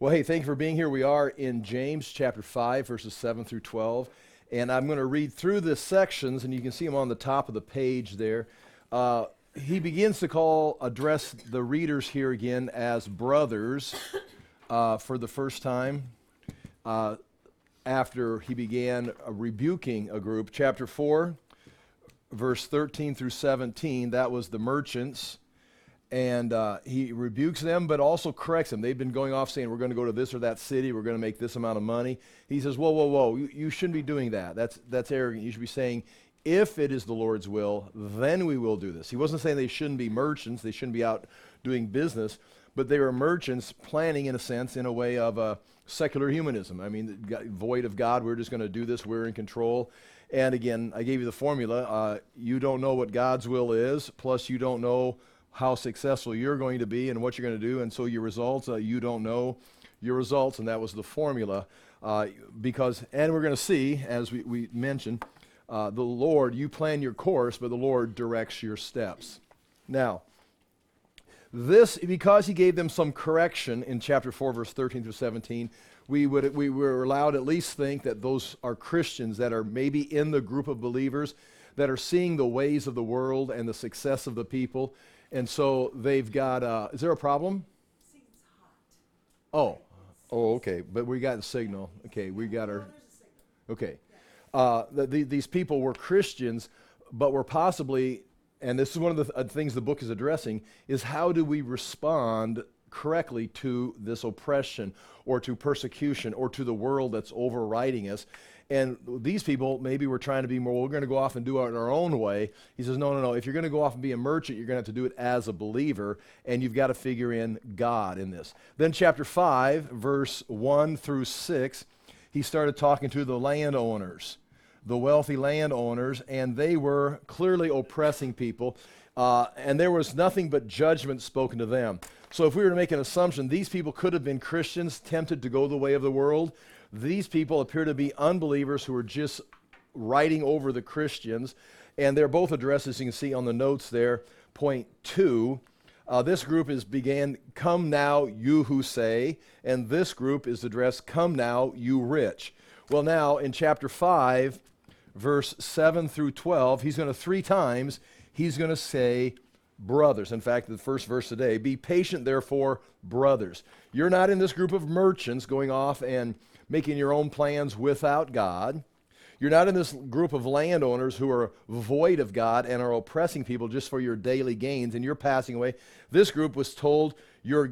Well, hey, thank you for being here. We are in James chapter 5, verses 7 through 12. And I'm going to read through the sections, and you can see them on the top of the page there. He begins to address the readers here again as brothers for the first time after he began rebuking a group. Chapter 4, verse 13 through 17, that was the merchants. And he rebukes them, but also corrects them. They've been going off saying, we're going to go to this or that city, we're going to make this amount of money. He says, whoa, whoa, whoa, you shouldn't be doing that. That's arrogant. You should be saying, if it is the Lord's will, then we will do this. He wasn't saying they shouldn't be merchants, they shouldn't be out doing business, but they were merchants planning, in a sense, in a way of secular humanism. I mean, void of God, we're just going to do this, we're in control. And again, I gave you the formula. You don't know what God's will is, plus you don't know how successful you're going to be and what you're going to do, and so your results, you don't know your results, and that was the formula. And we're going to see, as we mentioned, the Lord, you plan your course, but the Lord directs your steps. Now, this, because he gave them some correction in chapter 4, verse 13 through 17, we were allowed to at least think that those are Christians that are maybe in the group of believers that are seeing the ways of the world and the success of the people. And so they've got, is there a problem? It's hot. Oh, okay. But we got the signal. Okay, we got our, okay. These people were Christians, but were possibly, and this is one of the things the book is addressing, is how do we respond correctly to this oppression or to persecution or to the world that's overriding us. And these people maybe were trying to be more, we're going to go off and do it in our own way. He says, no. If you're going to go off and be a merchant, you're going to have to do it as a believer, and you've got to figure in God in this. Then chapter 5, verse 1 through 6, he started talking to the landowners, the wealthy landowners, and they were clearly oppressing people, and there was nothing but judgment spoken to them. So if we were to make an assumption, these people could have been Christians tempted to go the way of the world. These people appear to be unbelievers who are just riding over the Christians, and they're both addressed, as you can see on the notes there, point 2. This group began, come now, you who say, and this group is addressed, come now, you rich. Well, now, in chapter 5, verse 7 through 12, he's going to 3 times, he's going to say, brothers. In fact, the first verse today, be patient, therefore, brothers. You're not in this group of merchants going off and making your own plans without God. You're not in this group of landowners who are void of God and are oppressing people just for your daily gains, and you're passing away. This group was told your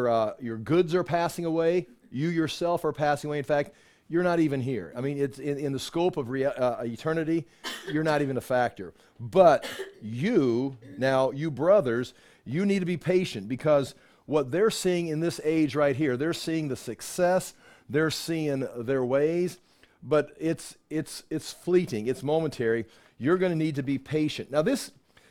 goods are passing away, you yourself are passing away. In fact, you're not even here. I mean, it's in the scope of eternity, you're not even a factor. But you brothers, you need to be patient, because what they're seeing in this age right here, they're seeing the success, they're seeing their ways, but it's fleeting, it's momentary. You're going to need to be patient. Now this,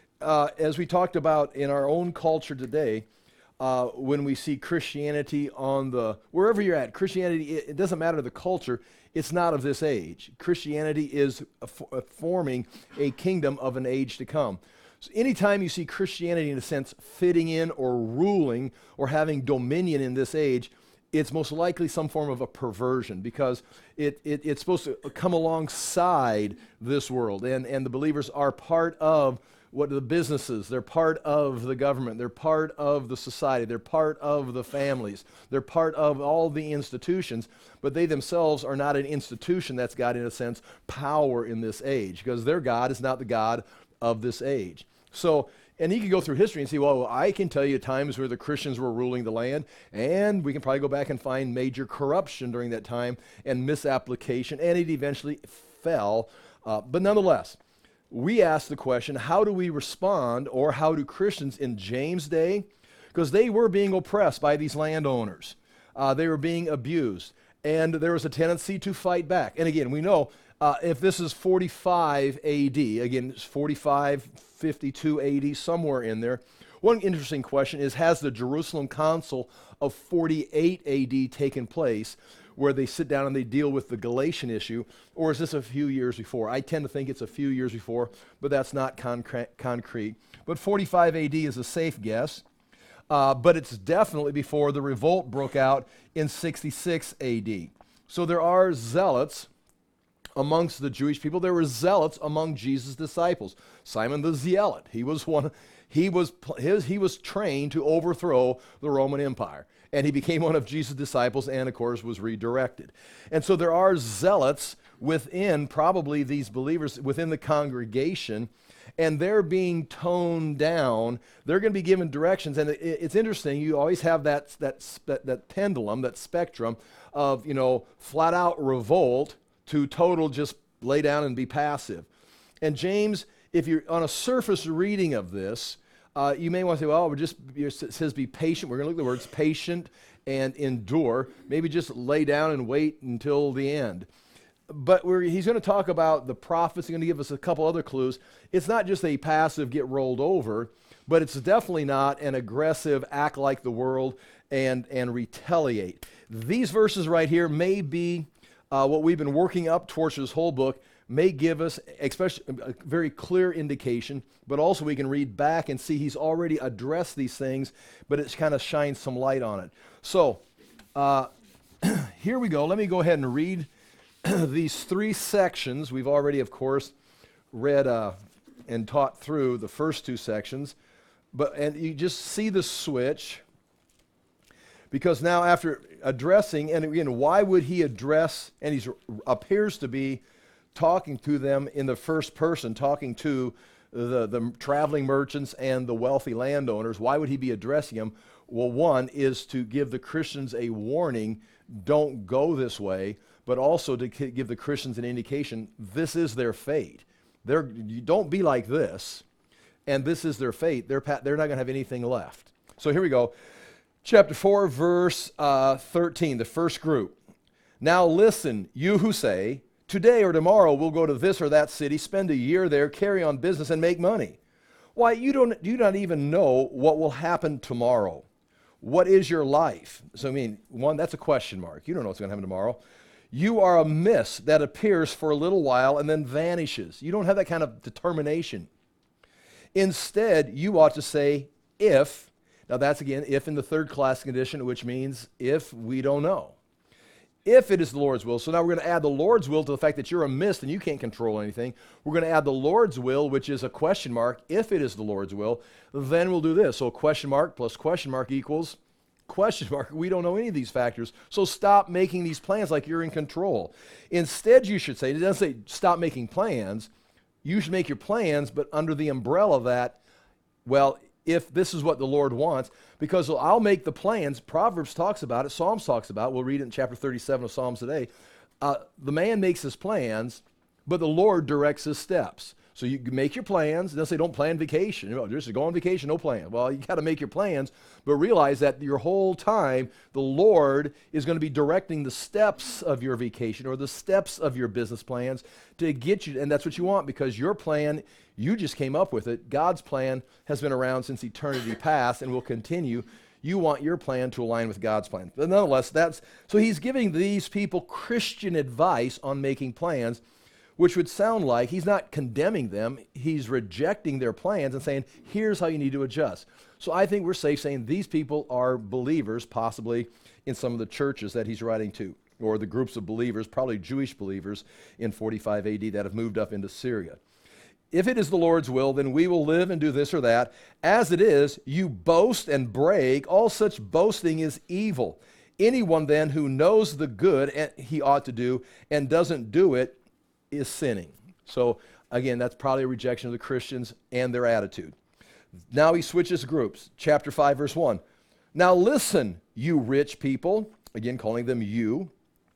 as we talked about in our own culture today, when we see Christianity wherever you're at, Christianity, it doesn't matter the culture, it's not of this age. Christianity is forming a kingdom of an age to come. So anytime you see Christianity, in a sense, fitting in or ruling or having dominion in this age, it's most likely some form of a perversion, because it's supposed to come alongside this world. And the believers are part of what the businesses, they're part of the government, they're part of the society, they're part of the families, they're part of all the institutions, but they themselves are not an institution that's got, in a sense, power in this age, because their God is not the God of this age. So, and you can go through history and see, well, I can tell you times where the Christians were ruling the land, and we can probably go back and find major corruption during that time and misapplication, and it eventually fell. But nonetheless, we ask the question, how do we respond, or how do Christians in James' day, because they were being oppressed by these landowners. They were being abused, and there was a tendency to fight back. And again, we know if this is 45 AD, again, it's 45, 52 AD, somewhere in there. One interesting question is, has the Jerusalem Council of 48 AD taken place, where they sit down and they deal with the Galatian issue, or is this a few years before? I tend to think it's a few years before, but that's not concrete. But 45 AD is a safe guess. but it's definitely before the revolt broke out in 66 AD. So there are zealots amongst the Jewish people. There were zealots among Jesus' disciples. Simon the Zealot, he was trained to overthrow the Roman Empire. And he became one of Jesus' disciples and, of course, was redirected. And so there are zealots within probably these believers, within the congregation, and they're being toned down. They're going to be given directions. And it's interesting, you always have that pendulum, that spectrum of, flat out revolt to total just lay down and be passive. And James, if you're on a surface reading of this, you may want to say, well, it says be patient. We're going to look at the words patient and endure. Maybe just lay down and wait until the end. But he's going to talk about the prophets. He's going to give us a couple other clues. It's not just a passive get rolled over, but it's definitely not an aggressive act like the world and retaliate. These verses right here may be what we've been working up towards this whole book, may give us especially a very clear indication, but also we can read back and see he's already addressed these things, but it's kind of shines some light on it. So here we go. Let me go ahead and read these three sections. We've already, of course, read and taught through the first two sections, and you just see the switch. Because now after addressing, and again, why would he address, and he appears to be talking to them in the first person, talking to the traveling merchants and the wealthy landowners. Why would he be addressing them? Well, one is to give the Christians a warning, don't go this way, but also to give the Christians an indication, this is their fate. You don't be like this, and this is their fate. They're not going to have anything left. So here we go. Chapter 4, verse 13, the first group. Now listen, you who say, today or tomorrow we'll go to this or that city, spend a year there, carry on business, and make money. Why, you do not even know what will happen tomorrow. What is your life? So, one, that's a question mark. You don't know what's going to happen tomorrow. You are a mist that appears for a little while and then vanishes. You don't have that kind of determination. Instead, you ought to say, if. Now that's, again, if in the third class condition, which means if we don't know. If it is the Lord's will. So now we're going to add the Lord's will to the fact that you're a mist and you can't control anything. We're going to add the Lord's will, which is a question mark. If it is the Lord's will, then we'll do this. So question mark plus question mark equals question mark. We don't know any of these factors. So stop making these plans like you're in control. Instead, you should say, it doesn't say stop making plans. You should make your plans, but under the umbrella that, well, if this is what the Lord wants, because I'll make the plans. Proverbs talks about it. Psalms talks about it. We'll read it in chapter 37 of Psalms today. The man makes his plans, but the Lord directs his steps. So you make your plans. They'll say, don't plan vacation. Just go on vacation, no plan. Well, you got to make your plans, but realize that your whole time, the Lord is going to be directing the steps of your vacation or the steps of your business plans to get you, and that's what you want, because your plan, you just came up with it. God's plan has been around since eternity past and will continue. You want your plan to align with God's plan. But nonetheless, so he's giving these people Christian advice on making plans, which would sound like he's not condemning them, he's rejecting their plans and saying, here's how you need to adjust. So I think we're safe saying these people are believers, possibly in some of the churches that he's writing to, or the groups of believers, probably Jewish believers in 45 AD that have moved up into Syria. If it is the Lord's will, then we will live and do this or that. As it is, you boast and brag. All such boasting is evil. Anyone then who knows the good he ought to do and doesn't do it is sinning. So again, that's probably a rejection of the Christians and their attitude. Now he switches groups. Chapter 5, verse 1. Now listen, you rich people, again calling them you,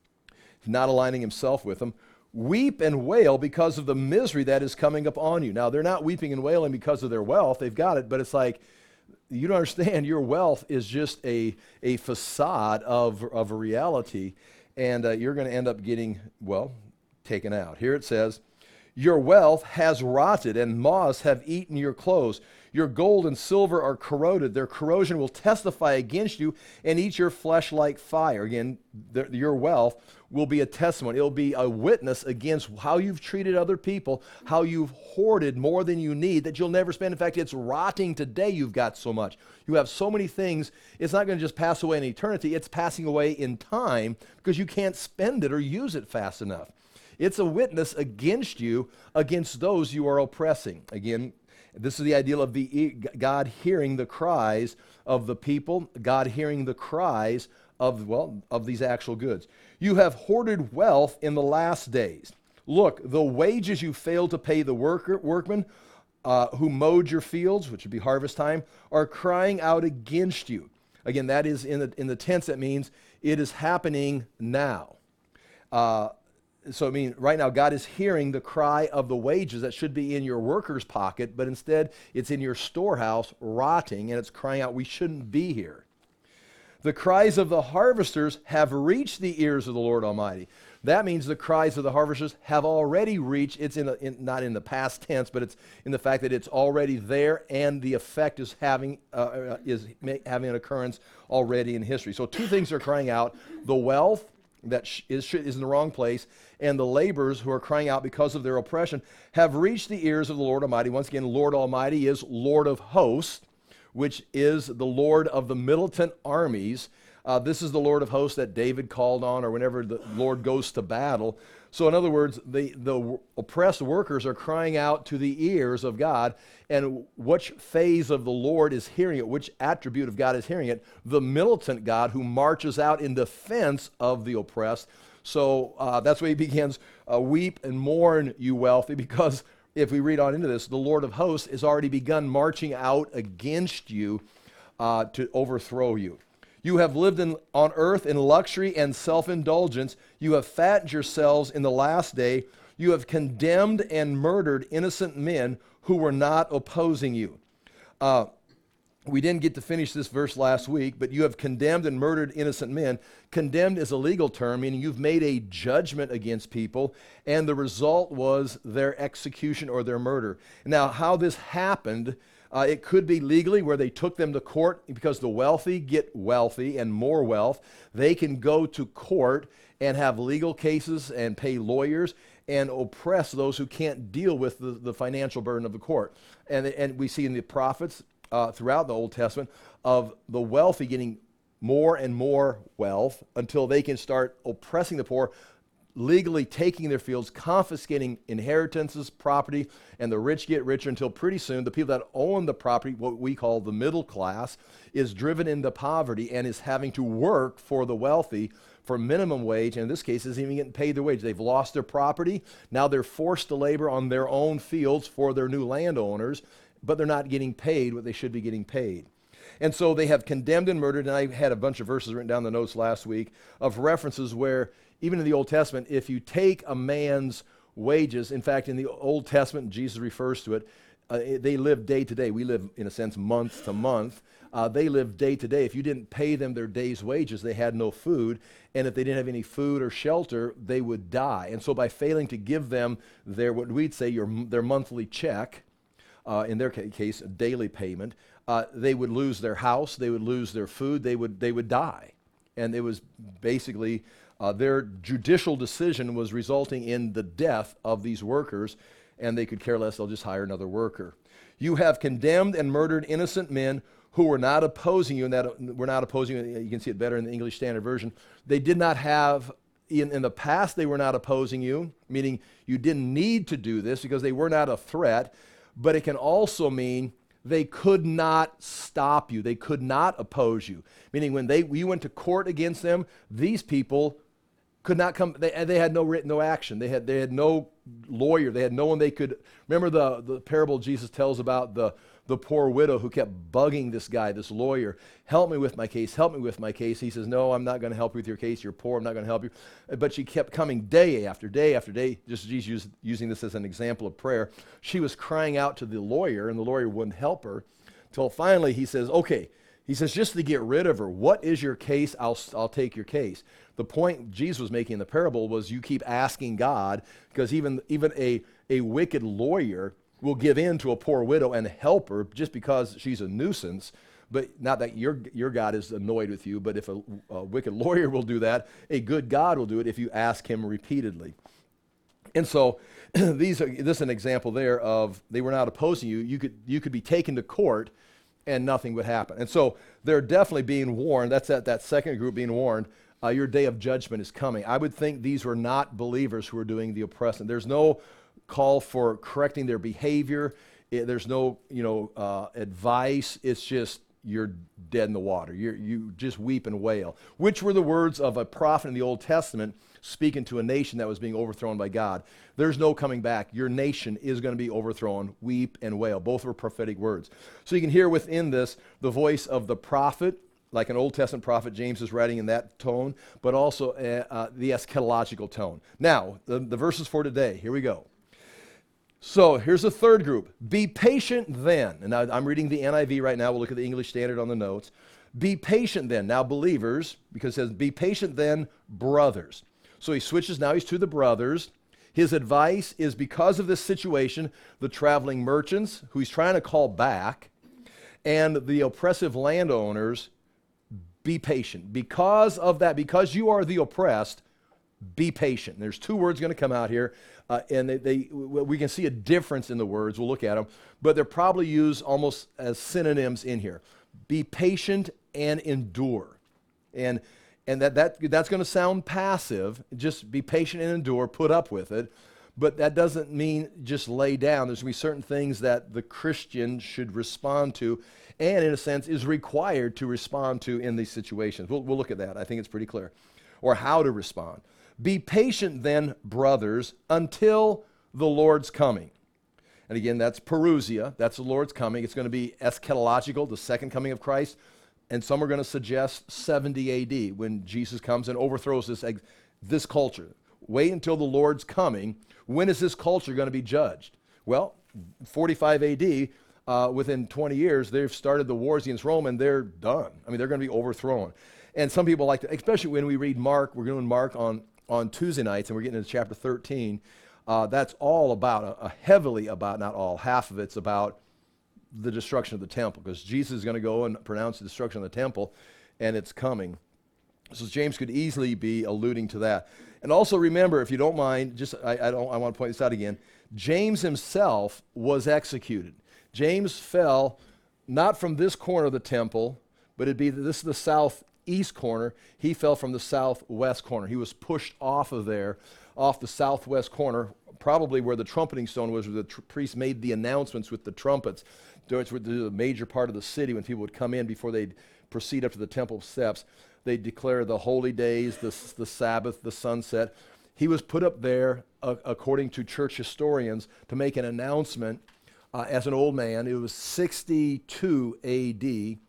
not aligning himself with them, weep and wail because of the misery that is coming upon you. Now they're not weeping and wailing because of their wealth. They've got it, but it's like, you don't understand, your wealth is just a facade of a reality, and you're going to end up getting, taken out. Here it says, your wealth has rotted and moths have eaten your clothes. Your gold and silver are corroded. Their corrosion will testify against you and eat your flesh like fire. Again, your wealth will be a testimony. It'll be a witness against how you've treated other people, how you've hoarded more than you need that you'll never spend. In fact, it's rotting today. You've got so much. You have so many things. It's not going to just pass away in eternity. It's passing away in time because you can't spend it or use it fast enough. It's a witness against you, against those you are oppressing. Again, this is the ideal of God hearing the cries of the people, God hearing the cries of these actual goods. You have hoarded wealth in the last days. Look, the wages you failed to pay the workmen who mowed your fields, which would be harvest time, are crying out against you. Again, that is in the tense. That means it is happening now. So, I mean, right now, God is hearing the cry of the wages that should be in your worker's pocket, but instead it's in your storehouse rotting, and it's crying out, we shouldn't be here. The cries of the harvesters have reached the ears of the Lord Almighty. That means the cries of the harvesters have already reached. It's not in the past tense, but it's in the fact that it's already there, and the effect is having an occurrence already in history. So two things are crying out: the wealth that is in the wrong place, and the laborers who are crying out because of their oppression have reached the ears of the Lord Almighty. Once again, Lord Almighty is Lord of hosts, which is the Lord of the militant armies. This is the Lord of hosts that David called on, or whenever the Lord goes to battle. So in other words, the oppressed workers are crying out to the ears of God, and which phase of the Lord is hearing it, which attribute of God is hearing it? The militant God who marches out in defense of the oppressed. So that's why he begins, weep and mourn, you wealthy, because if we read on into this, the Lord of hosts has already begun marching out against you to overthrow you. You have lived on earth in luxury and self-indulgence. You have fattened yourselves in the last day. You have condemned and murdered innocent men who were not opposing you. We didn't get to finish this verse last week, but you have condemned and murdered innocent men. Condemned is a legal term, meaning you've made a judgment against people, and the result was their execution or their murder. Now, how this happened, it could be legally, where they took them to court, because the wealthy get wealthy and more wealth. They can go to court and have legal cases and pay lawyers and oppress those who can't deal with the financial burden of the court. And we see in the prophets throughout the Old Testament of the wealthy getting more and more wealth until they can start oppressing the poor, legally taking their fields, confiscating inheritances, property, and the rich get richer until pretty soon the people that own the property, what we call the middle class, is driven into poverty and is having to work for the wealthy for minimum wage, and in this case isn't even getting paid their wage. They've lost their property. Now they're forced to labor on their own fields for their new landowners, but they're not getting paid what they should be getting paid. And so they have condemned and murdered, and I had a bunch of verses written down in the notes last week of references where, even in the Old Testament, if you take a man's wages, in fact, in the Old Testament, Jesus refers to it, they live day to day. We live, in a sense, month to month. They live day to day. If you didn't pay them their day's wages, they had no food. And if they didn't have any food or shelter, they would die. And so by failing to give them their, what we'd say, their monthly check, in their case, a daily payment, they would lose their house, they would lose their food, they would die. And it was basically their judicial decision was resulting in the death of these workers, and they could care less, they'll just hire another worker. You have condemned and murdered innocent men who were not opposing you, and that were not opposing you. You can see it better in the English Standard Version. They did not have, in the past, they were not opposing you, meaning you didn't need to do this because they were not a threat, but it can also mean they could not stop you. They could not oppose you, meaning when you went to court against them, these people could not come. They had no action. They had no lawyer. They had no one they could. Remember the parable Jesus tells about the poor widow who kept bugging this guy, this lawyer, help me with my case, help me with my case. He says, no, I'm not going to help you with your case. You're poor. I'm not going to help you. But she kept coming day after day after day, just Jesus using this as an example of prayer. She was crying out to the lawyer, and the lawyer wouldn't help her, till finally he says, okay. He says, just to get rid of her, what is your case? I'll take your case. The point Jesus was making in the parable was you keep asking God, because even a wicked lawyer will give in to a poor widow and help her just because she's a nuisance. But not that your God is annoyed with you, but if a wicked lawyer will do that, a good God will do it if you ask him repeatedly. And so this is an example there of they were not opposing you. You could be taken to court and nothing would happen. And so they're definitely being warned. That's that second group being warned. Your day of judgment is coming. I would think these were not believers who were doing the oppressing. There's no call for correcting their behavior. There's no advice. It's just you're dead in the water. You just weep and wail, which were the words of a prophet in the Old Testament speaking to a nation that was being overthrown by God. There's no coming back. Your nation is going to be overthrown. Weep and wail. Both were prophetic words. So you can hear within this the voice of the prophet, like an Old Testament prophet. James is writing in that tone, but also the eschatological tone. Now, the verses for today. Here we go. So here's the third group. Be patient then. And now I'm reading the NIV right now. We'll look at the English Standard on the notes. Be patient then. Now believers, because it says, be patient then, brothers. So he switches now. He's to the brothers. His advice is because of this situation, the traveling merchants, who he's trying to call back, and the oppressive landowners, be patient. Because of that, because you are the oppressed, be patient. There's two words going to come out here, and we can see a difference in the words. We'll look at them, but they're probably used almost as synonyms in here. Be patient and endure. And that's going to sound passive. Just be patient and endure, put up with it. But that doesn't mean just lay down. There's going to be certain things that the Christian should respond to, and in a sense is required to respond to in these situations. We'll look at that. I think it's pretty clear. Or how to respond. Be patient then, brothers, until the Lord's coming. And again, that's parousia. That's the Lord's coming. It's going to be eschatological, the second coming of Christ. And some are going to suggest 70 A.D. when Jesus comes and overthrows this culture. Wait until the Lord's coming. When is this culture going to be judged? Well, 45 A.D., within 20 years, they've started the wars against Rome, and they're done. I mean, they're going to be overthrown. And some people like to, especially when we read Mark, we're doing Mark on Tuesday nights, and we're getting into chapter 13. That's all about, heavily about, not all, half of it's about the destruction of the temple, because Jesus is going to go and pronounce the destruction of the temple, and it's coming. So James could easily be alluding to that. And also remember, if you don't mind, I want to point this out again, James himself was executed. James fell not from this corner of the temple, but this is the southeast corner. He fell from the southwest corner. He was pushed off of there, off the southwest corner, probably where the trumpeting stone was, where the priests made the announcements with the trumpets. It's the major part of the city when people would come in before they'd proceed up to the temple steps. They'd declare the holy days, the Sabbath, the sunset. He was put up there, according to church historians, to make an announcement as an old man. It was 62 A.D.,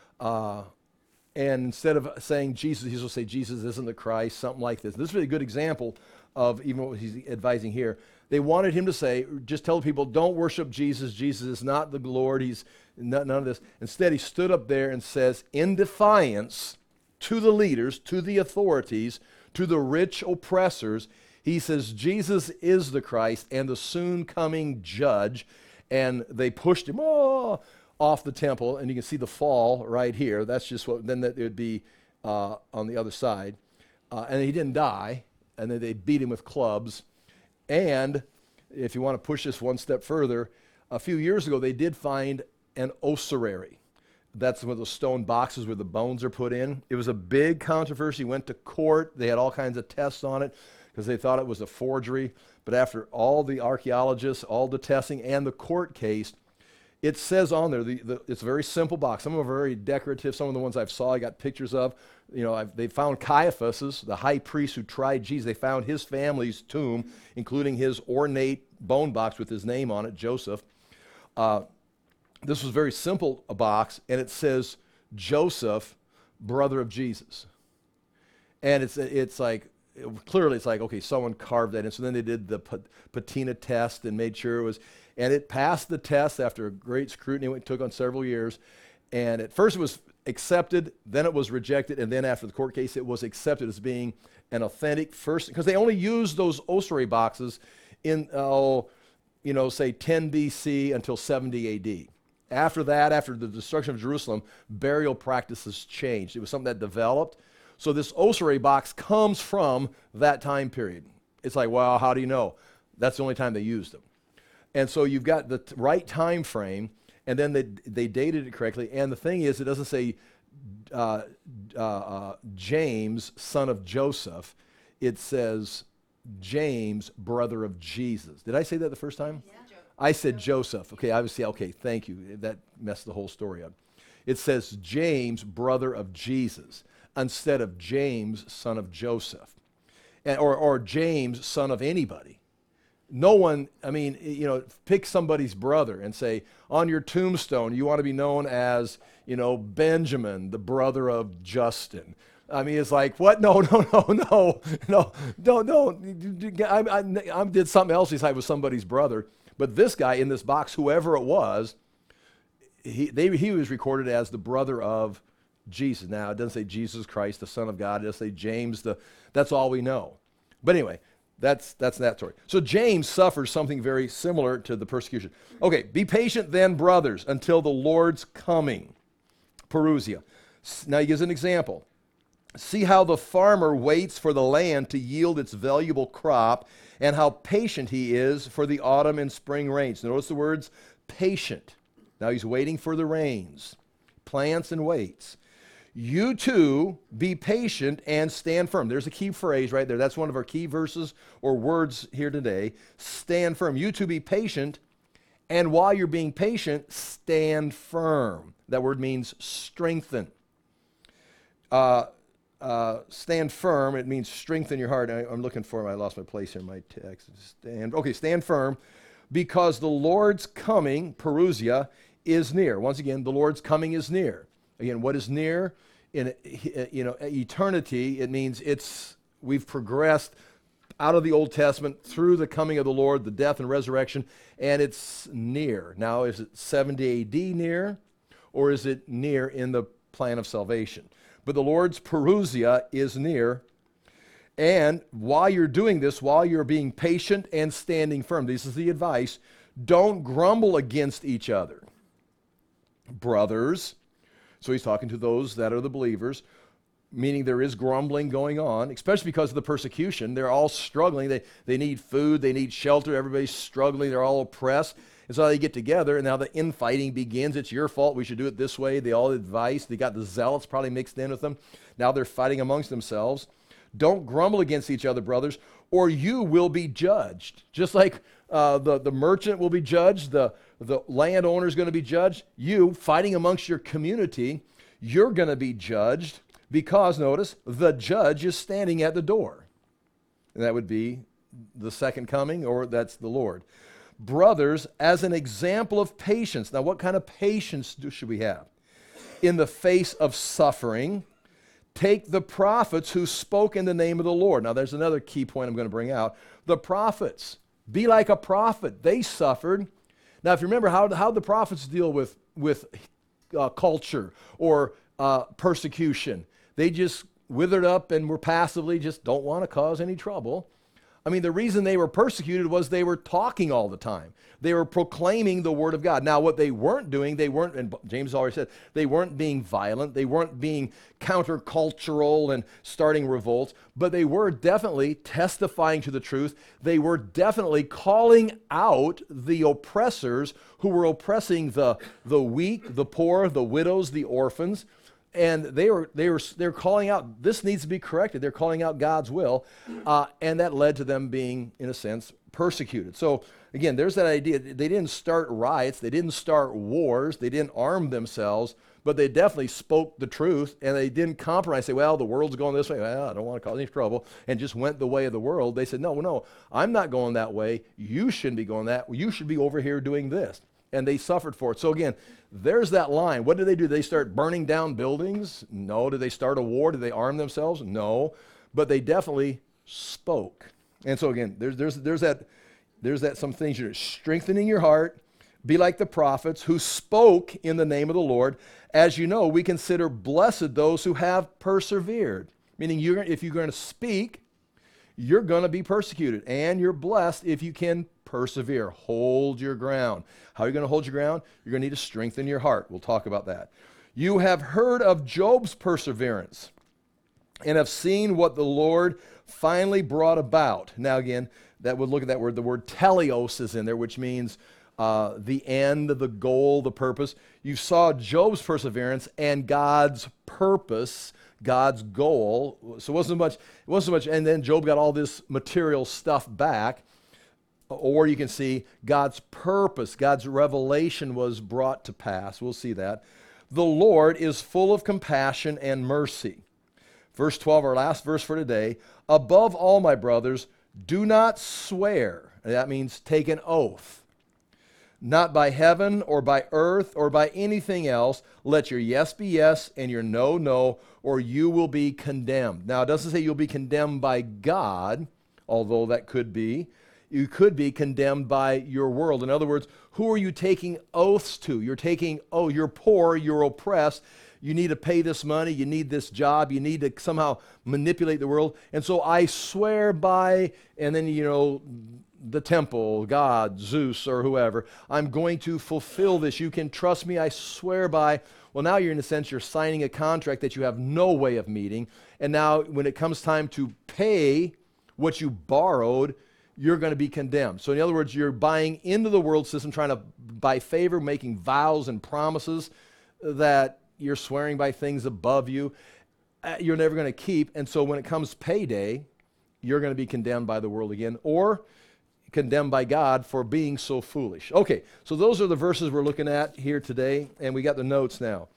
and instead of saying Jesus, he will say Jesus isn't the Christ, something like this. This is a good example of even what he's advising here. They wanted him to say, just tell people, don't worship Jesus. Jesus is not the Lord. He's none of this. Instead, he stood up there and says, in defiance to the leaders, to the authorities, to the rich oppressors, he says, Jesus is the Christ and the soon coming judge. And they pushed him off the temple, and you can see the fall right here. That's just what, then it would be on the other side. And he didn't die, and then they beat him with clubs. And if you want to push this one step further, a few years ago, they did find an ossuary. That's one of those stone boxes where the bones are put in. It was a big controversy, went to court. They had all kinds of tests on it because they thought it was a forgery. But after all the archaeologists, all the testing, and the court case, it says on there, it's a very simple box. Some of them are very decorative. Some of the ones I got pictures of. They found Caiaphas's, the high priest who tried Jesus. They found his family's tomb, including his ornate bone box with his name on it, Joseph. This was very simple, a box, and it says Joseph, brother of Jesus. And it's like, clearly it's like, okay, someone carved that in. So then they did the patina test and made sure it was, and it passed the test after a great scrutiny. It took on several years. And at first it was accepted, then it was rejected, and then after the court case it was accepted as being an authentic first, because they only used those ossuary boxes in say 10 BC until 70 AD. After that, after the destruction of Jerusalem, burial practices changed. It was something that developed. So this ossuary box comes from that time period. It's like, well, how do you know? That's the only time they used them. And so you've got the right time frame, and then they dated it correctly. And the thing is, it doesn't say James, son of Joseph. It says James, brother of Jesus. Did I say that the first time? Yeah. I said Joseph. Okay, obviously, okay, thank you. That messed the whole story up. It says James, brother of Jesus, instead of James, son of Joseph. Or James, son of anybody. No one, pick somebody's brother and say, on your tombstone, you want to be known as, Benjamin, the brother of Justin. I mean, it's like, what? No. I did something else besides with somebody's brother. But this guy in this box, whoever it was, he was recorded as the brother of Jesus. Now, it doesn't say Jesus Christ, the Son of God. It doesn't say James. That's all we know. But anyway, that's that story. So James suffers something very similar to the persecution. Okay, be patient then, brothers, until the Lord's coming. Perusia. Now he gives an example. See how the farmer waits for the land to yield its valuable crop, and how patient he is for the autumn and spring rains. Notice the words patient. Now he's waiting for the rains. Plants and waits. You too be patient and stand firm. There's a key phrase right there. That's one of our key verses or words here today. Stand firm. You too be patient, and while you're being patient, stand firm. That word means strengthen. Stand firm, it means strengthen your heart. I'm looking for, I lost my place here in my text. Stand firm, because the Lord's coming, Perusia, is near. Once again, the Lord's coming is near. Again, what is near? In eternity, it means we've progressed out of the Old Testament through the coming of the Lord, the death and resurrection, and it's near. Now, is it 70 AD near, or is it near in the plan of salvation? But the Lord's Perusia is near. And while you're doing this, while you're being patient and standing firm, this is the advice, don't grumble against each other. Brothers, so he's talking to those that are the believers, meaning there is grumbling going on, especially because of the persecution. They're all struggling. They need food, they need shelter, everybody's struggling, they're all oppressed. And so they get together, and now the infighting begins. It's your fault. We should do it this way. They all advice. They got the zealots probably mixed in with them. Now they're fighting amongst themselves. Don't grumble against each other, brothers, or you will be judged. Just like the merchant will be judged, the landowner is going to be judged. You, fighting amongst your community, you're going to be judged because, notice, the judge is standing at the door. And that would be the second coming, or that's the Lord. Brothers, as an example of patience. Now, what kind of patience should we have? In the face of suffering, take the prophets who spoke in the name of the Lord. Now, there's another key point I'm going to bring out. The prophets. Be like a prophet. They suffered. Now, if you remember, how the prophets deal with culture or persecution? They just withered up and were passively just don't want to cause any trouble. I mean, the reason they were persecuted was they were talking all the time. They were proclaiming the word of God. Now, what they weren't doing, and James already said, they weren't being violent. They weren't being countercultural and starting revolts, but they were definitely testifying to the truth. They were definitely calling out the oppressors who were oppressing the weak, the poor, the widows, the orphans. And they're calling out, this needs to be corrected. They're calling out God's will. And that led to them being, in a sense, persecuted. So again, there's that idea. They didn't start riots. They didn't start wars. They didn't arm themselves. But they definitely spoke the truth. And they didn't compromise, say, well, the world's going this way. Well, I don't want to cause any trouble. And just went the way of the world. They said, no, I'm not going that way. You shouldn't be going that way. You should be over here doing this. And they suffered for it. So again, there's that line. What did they do? Did they start burning down buildings? No. Did they start a war? Did they arm themselves? No. But they definitely spoke. And so again, there's that some things you're strengthening your heart. Be like the prophets who spoke in the name of the Lord. As you know, we consider blessed those who have persevered. Meaning if you're going to speak, you're going to be persecuted, and you're blessed if you can persevere. Hold your ground. How are you going to hold your ground? You're going to need to strengthen your heart. We'll talk about that. You have heard of Job's perseverance and have seen what the Lord finally brought about. Now again, that would look at that word. The word teleos is in there, which means the end, the goal, the purpose. You saw Job's perseverance and God's purpose, God's goal. So it wasn't so much, and then Job got all this material stuff back. Or you can see God's purpose, God's revelation was brought to pass. We'll see that. The Lord is full of compassion and mercy. Verse 12, our last verse for today. Above all, my brothers, do not swear. That means take an oath. Not by heaven or by earth or by anything else. Let your yes be yes and your no, no, or you will be condemned. Now, it doesn't say you'll be condemned by God, although that could be. You could be condemned by your world. In other words, who are you taking oaths to? You're taking, oh, you're poor, you're oppressed, you need to pay this money, you need this job, you need to somehow manipulate the world. And so I swear by, and then, the temple, God, Zeus, or whoever, I'm going to fulfill this. You can trust me, I swear by. Well, now you're in a sense, you're signing a contract that you have no way of meeting. And now when it comes time to pay what you borrowed, you're going to be condemned. So in other words, you're buying into the world system, trying to buy favor, making vows and promises that you're swearing by things above you. You're never going to keep. And so when it comes payday, you're going to be condemned by the world again, or condemned by God for being so foolish. Okay, so those are the verses we're looking at here today, and we got the notes now.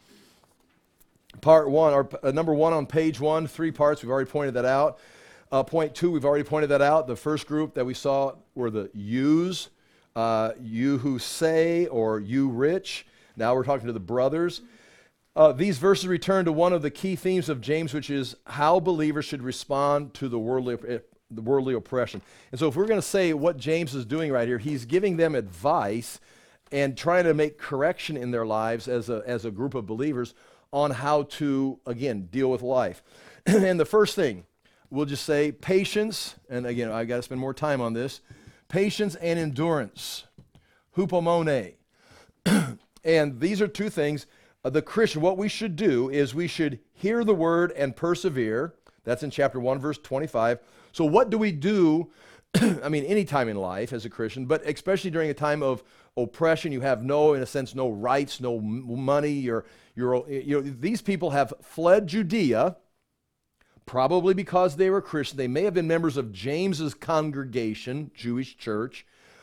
Part one, or number one on page 1, 3 parts, we've already pointed that out. Point 2, we've already pointed that out. The first group that we saw were the yous, you who say, or you rich. Now we're talking to the brothers. These verses return to one of the key themes of James, which is how believers should respond to the worldly oppression. And so if we're going to say what James is doing right here, he's giving them advice and trying to make correction in their lives as a group of believers on how to, again, deal with life. And the first thing, we'll just say patience, and again, I've got to spend more time on this, patience and endurance, hupomone. And these are two things. The Christian, what we should do is we should hear the word and persevere. That's in chapter 1, verse 25. So what do we do, I mean, any time in life as a Christian, but especially during a time of oppression, you have in a sense, no rights, no money. These people have fled Judea, probably because they were Christian. They may have been members of James's congregation, Jewish church,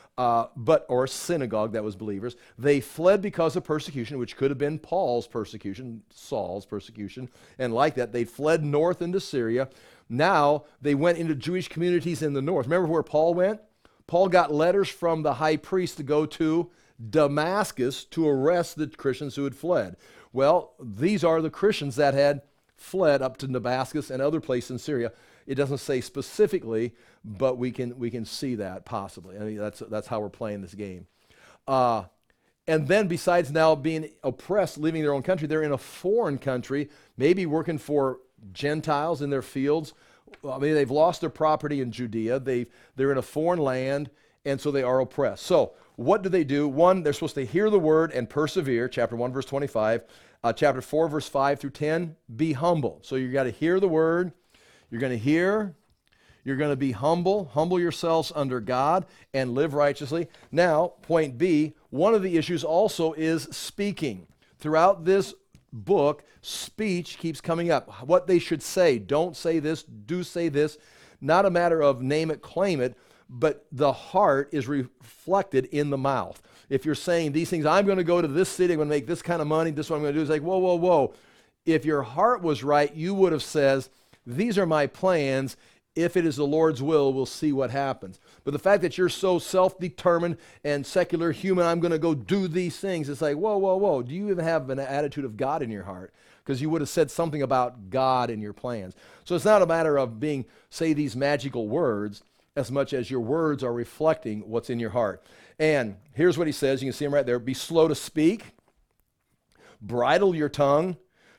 or synagogue that was believers. They fled because of persecution, which could have been Paul's persecution, Saul's persecution, and like that, they fled north into Syria. Now they went into Jewish communities in the north. Remember where Paul went? Paul got letters from the high priest to go to Damascus to arrest the Christians who had fled. Well, these are the Christians that had fled up to Damascus and other places in Syria. It doesn't say specifically, but we can see that possibly. I mean, that's how we're playing this game. And then besides now being oppressed, leaving their own country, they're in a foreign country, maybe working for Gentiles in their fields. I mean, they've lost their property in Judea. They're in a foreign land, and so they are oppressed. So what do? One, they're supposed to hear the word and persevere, chapter 1, verse 25. Chapter 4, verse 5 through 10, be humble. So you got to hear the word. You're going to hear. You're going to be humble. Humble yourselves under God and live righteously. Now, point B, one of the issues also is speaking. Throughout this book, speech keeps coming up. What they should say. Don't say this. Do say this. Not a matter of name it, claim it, but the heart is reflected in the mouth. If you're saying these things, I'm going to go to this city, I'm going to make this kind of money, this is what I'm going to do. It's like, whoa, whoa, whoa. If your heart was right, you would have said, these are my plans. If it is the Lord's will, we'll see what happens. But the fact that you're so self-determined and secular human, I'm going to go do these things, it's like, whoa, whoa, whoa. Do you even have an attitude of God in your heart? Because you would have said something about God in your plans. So it's not a matter of say these magical words as much as your words are reflecting what's in your heart. And here's what he says. You can see him right there. Be slow to speak. Bridle your tongue.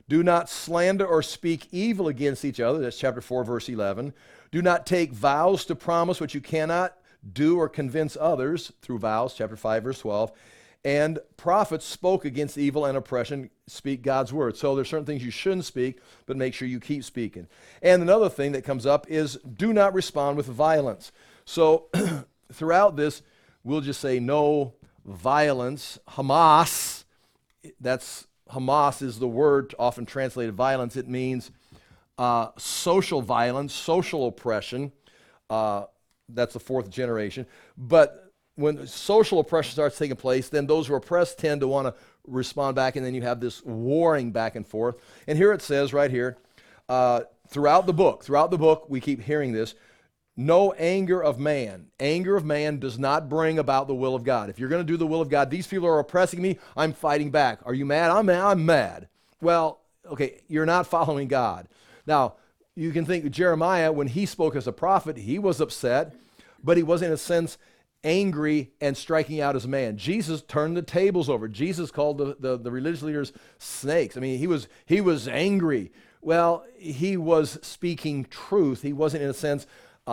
Do not slander or speak evil against each other. That's chapter 4, verse 11. Do not take vows to promise what you cannot do or convince others through vows, chapter 5, verse 12. And prophets spoke against evil and oppression, speak God's word. So there's certain things you shouldn't speak, but make sure you keep speaking. And another thing that comes up is do not respond with violence. So throughout this, we'll just say no violence. Hamas, Hamas is the word often translated violence. It means social violence, social oppression. That's the fourth generation. But when social oppression starts taking place, then those who are oppressed tend to want to respond back, and then you have this warring back and forth. And here it says right here, throughout the book, we keep hearing this, no anger of man. Anger of man does not bring about the will of God. If you're going to do the will of God, these people are oppressing me, I'm fighting back. Are you mad? I'm mad. Well, okay, you're not following God. Now, you can think Jeremiah, when he spoke as a prophet, he was upset, but he was in a sense angry and striking out as a man. Jesus turned the tables over. Jesus called the religious leaders snakes. I mean, he was angry. Well, he was speaking truth. He wasn't, in a sense,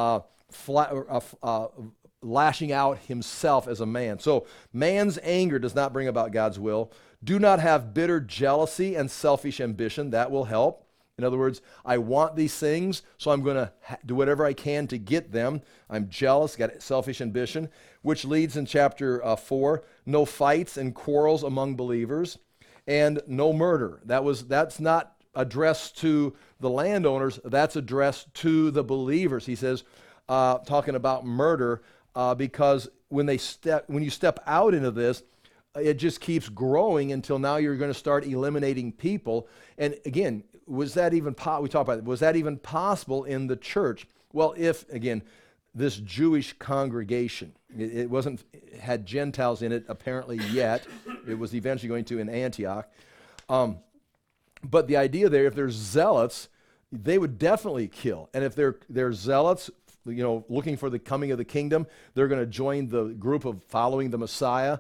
lashing out himself as a man. So man's anger does not bring about God's will. Do not have bitter jealousy and selfish ambition. That will help. In other words, I want these things, so I'm going to do whatever I can to get them. I'm jealous, got selfish ambition, which leads in chapter 4, no fights and quarrels among believers, and no murder. That's not addressed to the landowners, that's addressed to the believers. He says, talking about murder, because when you step out into this, it just keeps growing until now you're going to start eliminating people. And again, was that even possible in the church? Well, if, again, this Jewish congregation, it had Gentiles in it apparently yet. It was eventually going to in Antioch. But the idea there, if there's zealots, they would definitely kill. And if they're zealots, looking for the coming of the kingdom, they're going to join the group of following the Messiah.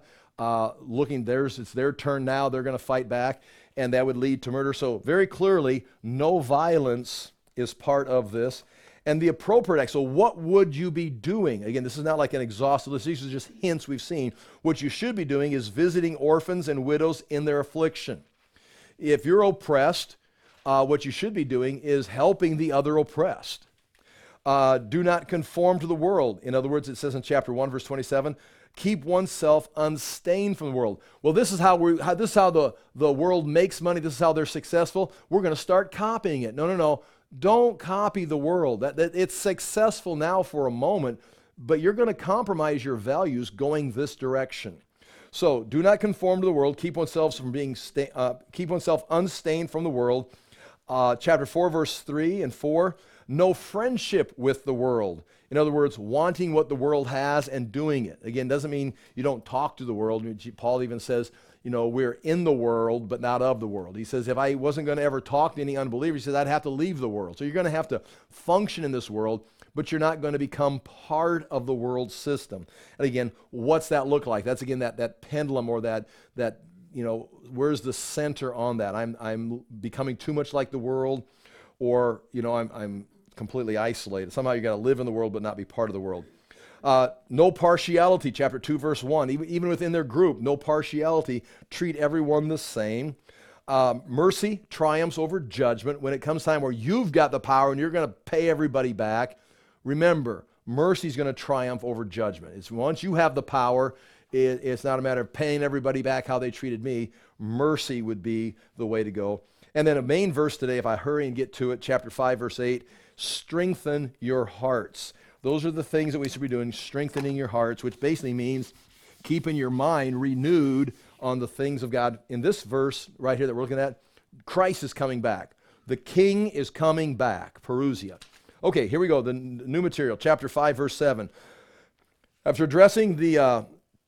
It's their turn now, they're going to fight back, and that would lead to murder. So very clearly, no violence is part of this. And the appropriate act, so what would you be doing? Again, this is not like an exhaustive list, these are just hints we've seen. What you should be doing is visiting orphans and widows in their affliction. If you're oppressed, what you should be doing is helping the other oppressed. Do not conform to the world. In other words, it says in chapter 1, verse 27, keep oneself unstained from the world. Well, this is how the world makes money. This is how they're successful. We're going to start copying it. No. Don't copy the world. It's successful now for a moment, but you're going to compromise your values going this direction. So do not conform to the world. Keep oneself unstained from the world. Chapter 4, verse 3 and 4. No friendship with the world. In other words, wanting what the world has and doing it. Again, doesn't mean you don't talk to the world. Paul even says, we're in the world, but not of the world. He says, if I wasn't going to ever talk to any unbelievers, he says, I'd have to leave the world. So you're going to have to function in this world, but you're not going to become part of the world system. And again, what's that look like? That's, again, that pendulum, or that where's the center on that? I'm becoming too much like the world, or, I'm completely isolated. Somehow you got to live in the world but not be part of the world. No partiality, chapter 2, verse 1. Even within their group, no partiality. Treat everyone the same. Mercy triumphs over judgment. When it comes time where you've got the power and you're going to pay everybody back, remember, mercy is going to triumph over judgment. It's once you have the power, it's not a matter of paying everybody back how they treated me. Mercy would be the way to go. And then a main verse today, if I hurry and get to it, chapter 5, verse 8, strengthen your hearts. Those are the things that we should be doing, strengthening your hearts, which basically means keeping your mind renewed on the things of God. In this verse right here that we're looking at, Christ is coming back. The King is coming back, Parousia. Okay, here we go, the new material, chapter 5, verse 7. After addressing the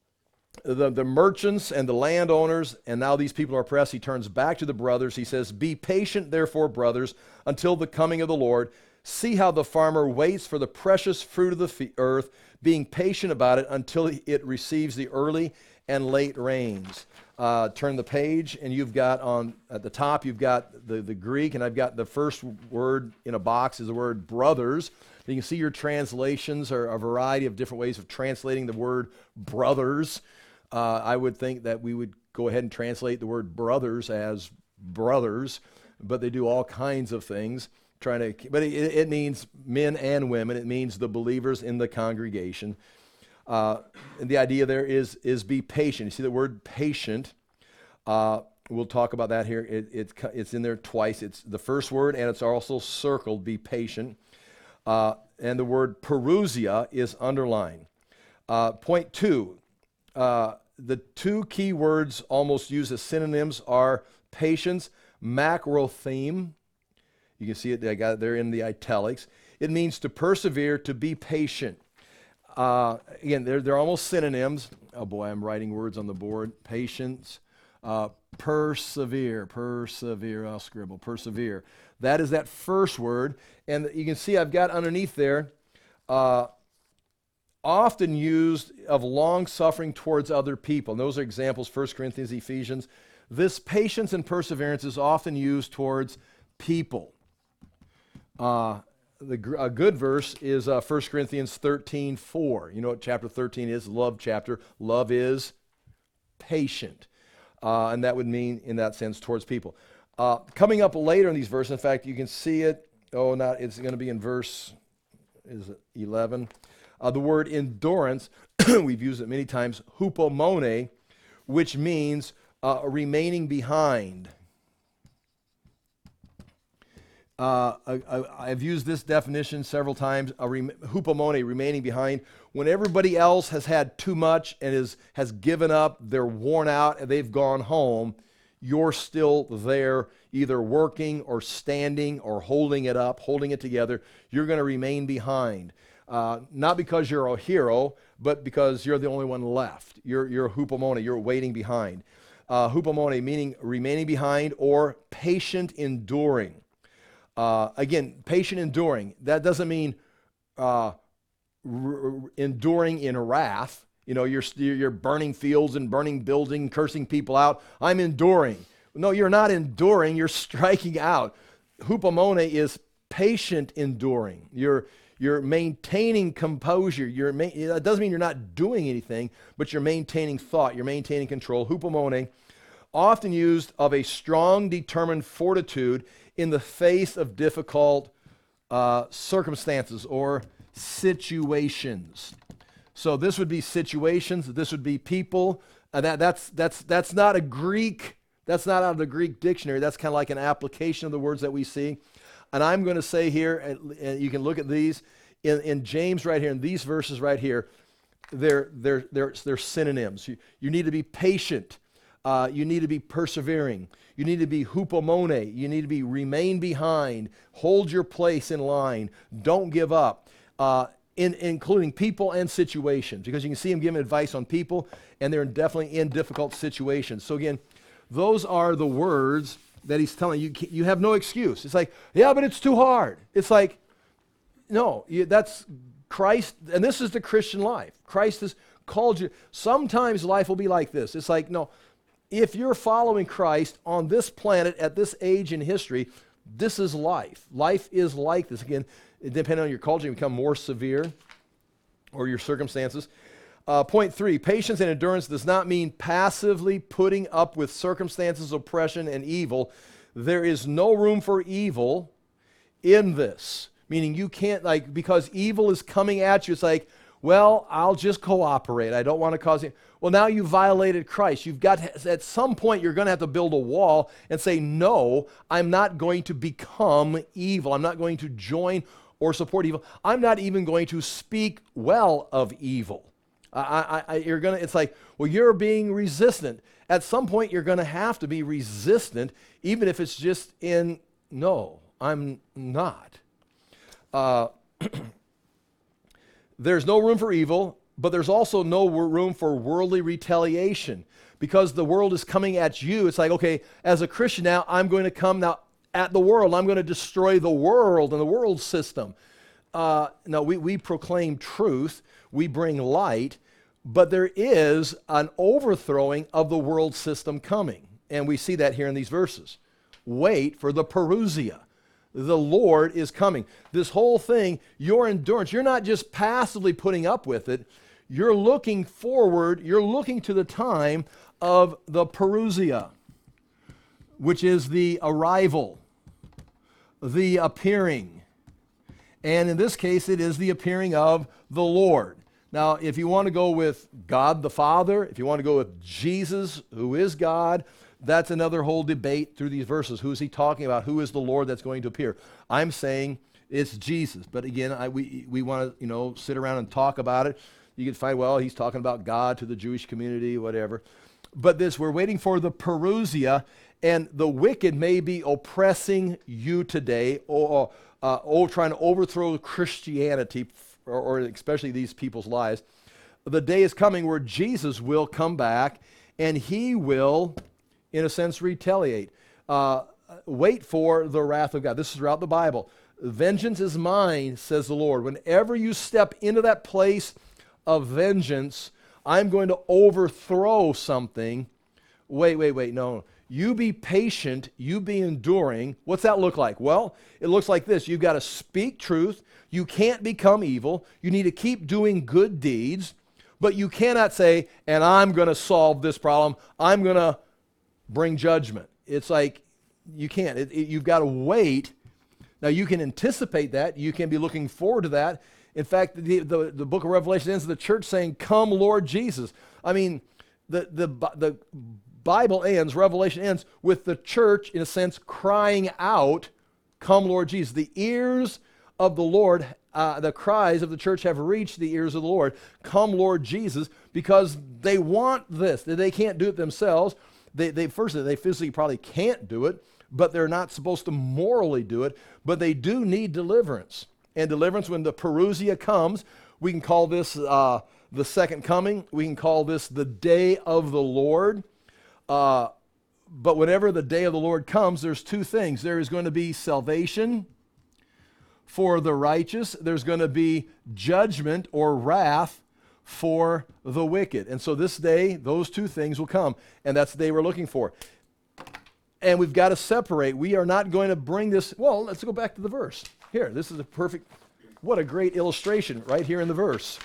merchants and the landowners, and now these people are oppressed, he turns back to the brothers. He says, be patient, therefore, brothers, until the coming of the Lord. See how the farmer waits for the precious fruit of the earth, being patient about it until it receives the early and late rains. Turn the page, and you've got at the top, you've got the Greek, and I've got the first word in a box is the word brothers. You can see your translations are a variety of different ways of translating the word brothers. I would think that we would go ahead and translate the word brothers as brothers, but they do all kinds of things. But it means men and women. It means the believers in the congregation. And the idea there is be patient. You see the word patient. We'll talk about that here. It's in there twice. It's the first word, and it's also circled, be patient. And the word perusia is underlined. Point 2, the two key words almost used as synonyms are patience, macrotheme. You can see it, I got it there in the italics. It means to persevere, to be patient. Again, they're almost synonyms. Oh boy, I'm writing words on the board. Patience, persevere, I'll scribble, persevere. That is that first word. And you can see I've got underneath there, often used of long suffering towards other people. And those are examples, 1 Corinthians, Ephesians. This patience and perseverance is often used towards people. A good verse is 1 Corinthians 13:4. You know what chapter 13 is? Love chapter. Love is patient. And that would mean, in that sense, towards people. Coming up later in these verses, in fact, you can see it. It's going to be in verse 11. The word endurance, we've used it many times, hupomone, which means remaining behind. I've used this definition several times, hupomone, remaining behind. When everybody else has had too much and has given up, they're worn out, and they've gone home, you're still there, either working or standing or holding it up, holding it together. You're going to remain behind. Not because you're a hero, but because you're the only one left. You're hupomone, you're waiting behind. Hupomone meaning remaining behind or patient enduring. Again, patient enduring. That doesn't mean enduring in wrath. You know, you're burning fields and burning buildings, cursing people out. I'm enduring. No, you're not enduring. You're striking out. Hupomone is patient enduring. You're maintaining composure. It doesn't mean you're not doing anything, but you're maintaining thought. You're maintaining control. Hupomone, often used of a strong, determined fortitude in the face of difficult circumstances or situations. So this would be situations. This would be people. That's not a Greek. That's not out of the Greek dictionary. That's kind of like an application of the words that we see. And I'm going to say here, and you can look at these in James right here, in these verses right here. They're synonyms. You need to be patient. You need to be persevering. You need to be hupomone. You need to be remain behind. Hold your place in line. Don't give up. Including people and situations, because you can see him giving advice on people, and they're definitely in difficult situations. So again, those are the words that he's telling you. You have no excuse. It's like, yeah, but it's too hard. It's like, no, that's Christ, and this is the Christian life. Christ has called you. Sometimes life will be like this. It's like, no, if you're following Christ on this planet at this age in history, this is life. Life is like this. Again, depending on your culture, you become more severe or your circumstances. Point 3, patience and endurance does not mean passively putting up with circumstances, oppression, and evil. There is no room for evil in this. Meaning you can't, because evil is coming at you, it's like, well, I'll just cooperate. I don't want to cause it. Well, now you violated Christ. You've got to, at some point, you're going to have to build a wall and say, no, I'm not going to become evil. I'm not going to join or support evil. I'm not even going to speak well of evil. It's like, well, you're being resistant. At some point, you're going to have to be resistant, even if it's just no, I'm not. There's no room for evil, but there's also no room for worldly retaliation, because the world is coming at you. It's like, okay, as a Christian now, I'm going to come now at the world. I'm going to destroy the world and the world system. No, we proclaim truth. We bring light. but there is an overthrowing of the world system coming. And we see that here in these verses. Wait for the parousia. The Lord is coming. This whole thing, your endurance, you're not just passively putting up with it. You're looking forward. You're looking to the time of the parousia, which is the arrival, the appearing. And in this case, it is the appearing of the Lord. Now, if you want to go with God the Father, if you want to go with Jesus, who is God, that's another whole debate through these verses. Who is he talking about? Who is the Lord that's going to appear? I'm saying it's Jesus. But again, we want to sit around and talk about it. You can find, well, he's talking about God to the Jewish community, whatever. But we're waiting for the parousia, and the wicked may be oppressing you today, or trying to overthrow Christianity, or especially these people's lives. The day is coming where Jesus will come back, and he will, in a sense, retaliate. Wait for the wrath of God. This is throughout the Bible. Vengeance is mine, says the Lord. Whenever you step into that place of vengeance, I'm going to overthrow something. Wait, no. You be patient, you be enduring. What's that look like? Well, it looks like this. You've got to speak truth. You can't become evil. You need to keep doing good deeds. But you cannot say, and I'm going to solve this problem. I'm going to bring judgment. It's like you can't. You've got to wait. Now, you can anticipate that. You can be looking forward to that. In fact, the book of Revelation ends with the church saying, "Come, Lord Jesus." I mean, the Bible ends, Revelation ends with the church, in a sense, crying out, "Come, Lord Jesus." The ears of the Lord, the cries of the church have reached the ears of the Lord. "Come, Lord Jesus," because they want this. They can't do it themselves. They physically probably can't do it, but they're not supposed to morally do it. But they do need deliverance. And deliverance, when the parousia comes, we can call this the second coming. We can call this the day of the Lord. But whenever the day of the Lord comes, there's two things. There is going to be salvation for the righteous. There's going to be judgment or wrath for the wicked. And so this day, those two things will come. And that's the day we're looking for. And we've got to separate. We are not going to bring this. Well, let's go back to the verse. Here, this is what a great illustration right here in the verse.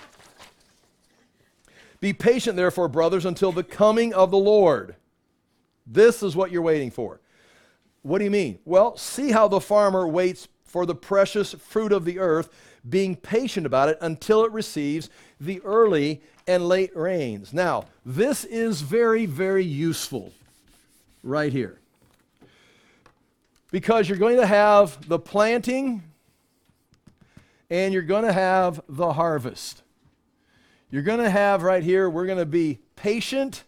"Be patient, therefore, brothers, until the coming of the Lord." This is what you're waiting for. What do you mean? Well, see how the farmer waits for the precious fruit of the earth, being patient about it until it receives the early and late rains. Now, this is very, very useful right here. Because you're going to have the planting and you're going to have the harvest. You're going to have right here, we're going to be patient,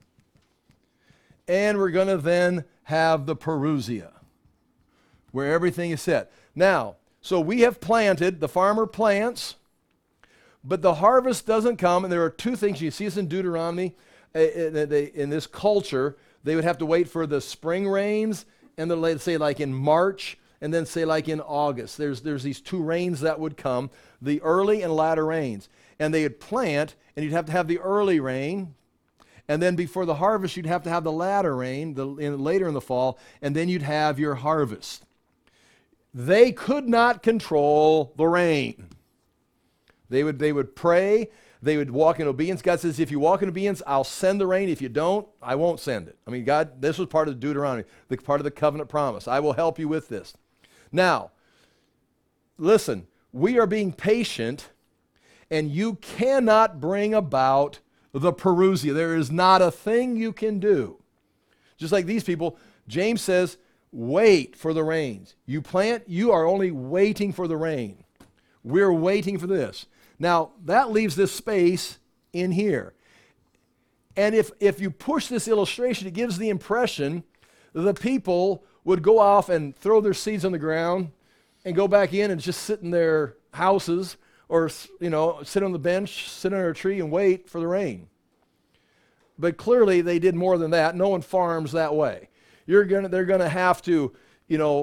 and we're going to then have the parousia, where everything is set. Now, so we have planted, the farmer plants, but the harvest doesn't come, and there are two things. You see this in Deuteronomy. In this culture, they would have to wait for the spring rains, and then say like in March, and then say like in August. There's these two rains that would come, the early and latter rains. And they would plant, and you'd have to have the early rain, and then before the harvest, you'd have to have the latter rain, later in the fall, and then you'd have your harvest. They could not control the rain. They would pray. They would walk in obedience. God says, if you walk in obedience, I'll send the rain. If you don't, I won't send it. I mean, God, this was part of Deuteronomy, part of the covenant promise. I will help you with this. Now, listen, we are being patient, and you cannot bring about the parousia. There is not a thing you can do. Just like these people, James says, wait for the rains. You plant, you are only waiting for the rain. We're waiting for this. Now, that leaves this space in here. And if you push this illustration, it gives the impression that the people would go off and throw their seeds on the ground and go back in and just sit in their houses, or sit on the bench, sit under a tree and wait for the rain. But clearly they did more than that. No one farms that way. They're going to have to,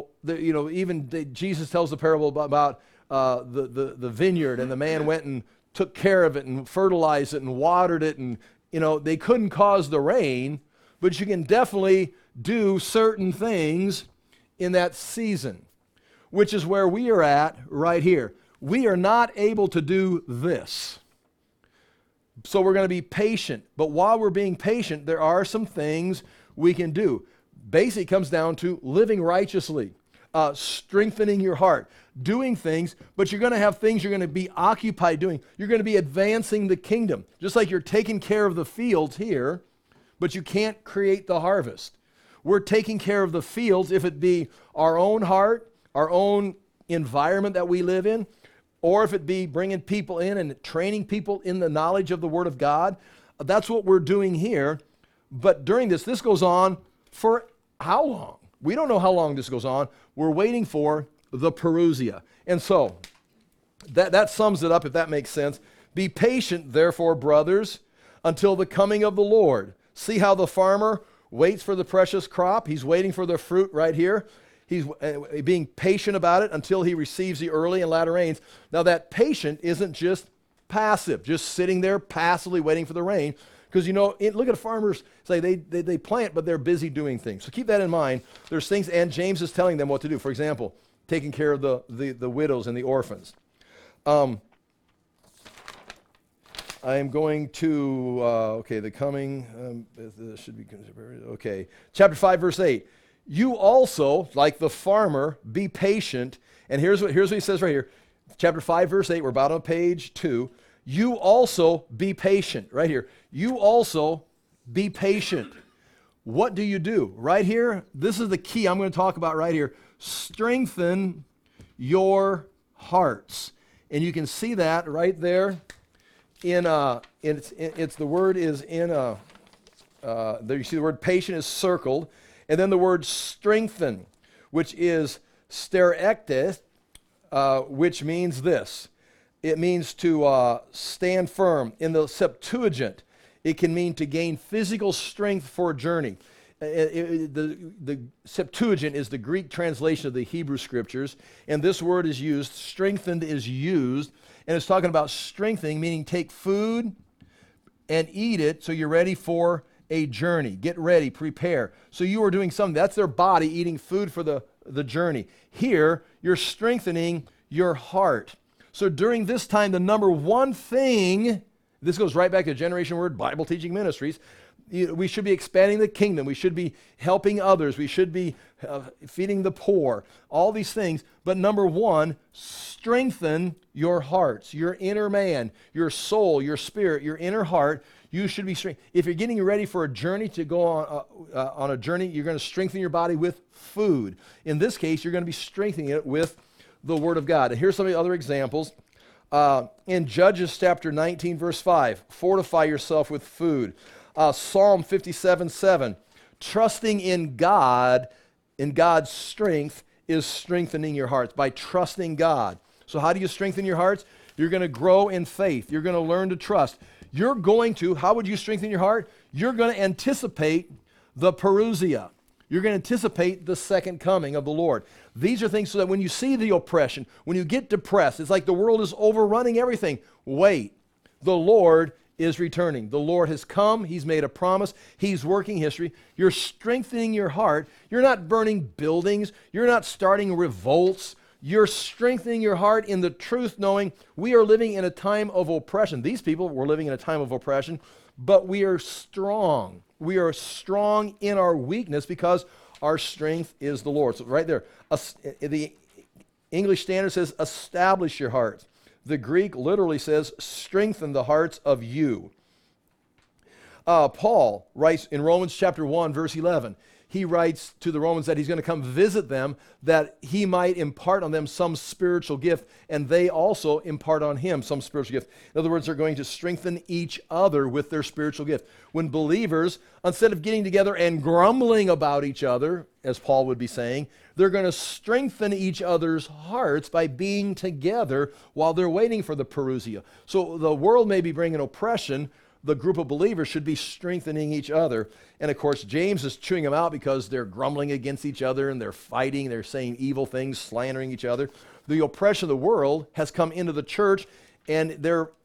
Jesus tells the parable about the vineyard, and the man went and took care of it and fertilized it and watered it, and they couldn't cause the rain, but you can definitely do certain things in that season, which is where we are at right here. We are not able to do this. So we're going to be patient. But while we're being patient, there are some things we can do. Basically, it comes down to living righteously, strengthening your heart, doing things, but you're going to have things you're going to be occupied doing. You're going to be advancing the kingdom, just like you're taking care of the fields here, but you can't create the harvest. We're taking care of the fields, if it be our own heart, our own environment that we live in, or if it be bringing people in and training people in the knowledge of the Word of God. That's what we're doing here. But during this goes on for how long? We don't know how long this goes on. We're waiting for the Parousia. And so that sums it up, if that makes sense. Be patient, therefore, brothers, until the coming of the Lord. See how the farmer waits for the precious crop. He's waiting for the fruit right here. He's being patient about it until he receives the early and latter rains. Now that patient isn't just passive, just sitting there passively waiting for the rain. Because look at farmers, say they plant, but they're busy doing things. So keep that in mind. There's things, and James is telling them what to do. For example, taking care of the widows and the orphans. I am going to, the coming, should be, okay. Chapter 5, verse 8. You also, like the farmer, be patient. And here's what he says right here. Chapter 5, verse 8, we're about on page 2. You also be patient, right here. You also be patient. What do you do? Right here, this is the key I'm going to talk about right here. Strengthen your hearts. And you can see that right there it's the word is in there you see the word patient is circled, and then the word strengthen, which is sterektes, which means this. It means to stand firm. In the Septuagint, it can mean to gain physical strength for a journey. The Septuagint is the Greek translation of the Hebrew Scriptures, and this word is used, strengthened is used, and it's talking about strengthening, meaning take food and eat it so you're ready for a journey. Get ready, prepare. So you are doing something. That's their body eating food for the journey. Here, you're strengthening your heart. So during this time, the number one thing, this goes right back to Generation Word Bible Teaching Ministries, we should be expanding the kingdom. We should be helping others. We should be feeding the poor. All these things. But number one, strengthen your hearts, your inner man, your soul, your spirit, your inner heart. You should be strengthened. If you're getting ready for a journey to go on a journey, you're going to strengthen your body with food. In this case, you're going to be strengthening it with the Word of God. And here's some of the other examples. In Judges chapter 19, verse 5, fortify yourself with food. Psalm 57:7, trusting in God, in God's strength, is strengthening your hearts by trusting God. So how do you strengthen your hearts? You're going to grow in faith. You're going to learn to trust. How would you strengthen your heart? You're going to anticipate the Parousia. You're going to anticipate the second coming of the Lord. These are things so that when you see the oppression, when you get depressed, it's like the world is overrunning everything. Wait, the Lord is returning. The Lord has come. He's made a promise. He's working history. You're strengthening your heart. You're not burning buildings. You're not starting revolts. You're strengthening your heart in the truth, knowing we are living in a time of oppression. These people were living in a time of oppression, but we are strong. We are strong in our weakness because our strength is the Lord. So right there, the English Standard says, establish your hearts. The Greek literally says, strengthen the hearts of you. Paul writes in Romans chapter 1, verse 11, he writes to the Romans that he's going to come visit them, that he might impart on them some spiritual gift, and they also impart on him some spiritual gift. In other words, they're going to strengthen each other with their spiritual gift. When believers, instead of getting together and grumbling about each other, as Paul would be saying, they're going to strengthen each other's hearts by being together while they're waiting for the Parousia. So the world may be bringing oppression. The group of believers should be strengthening each other. And of course, James is chewing them out because they're grumbling against each other and they're fighting, they're saying evil things, slandering each other. The oppression of the world has come into the church, and they're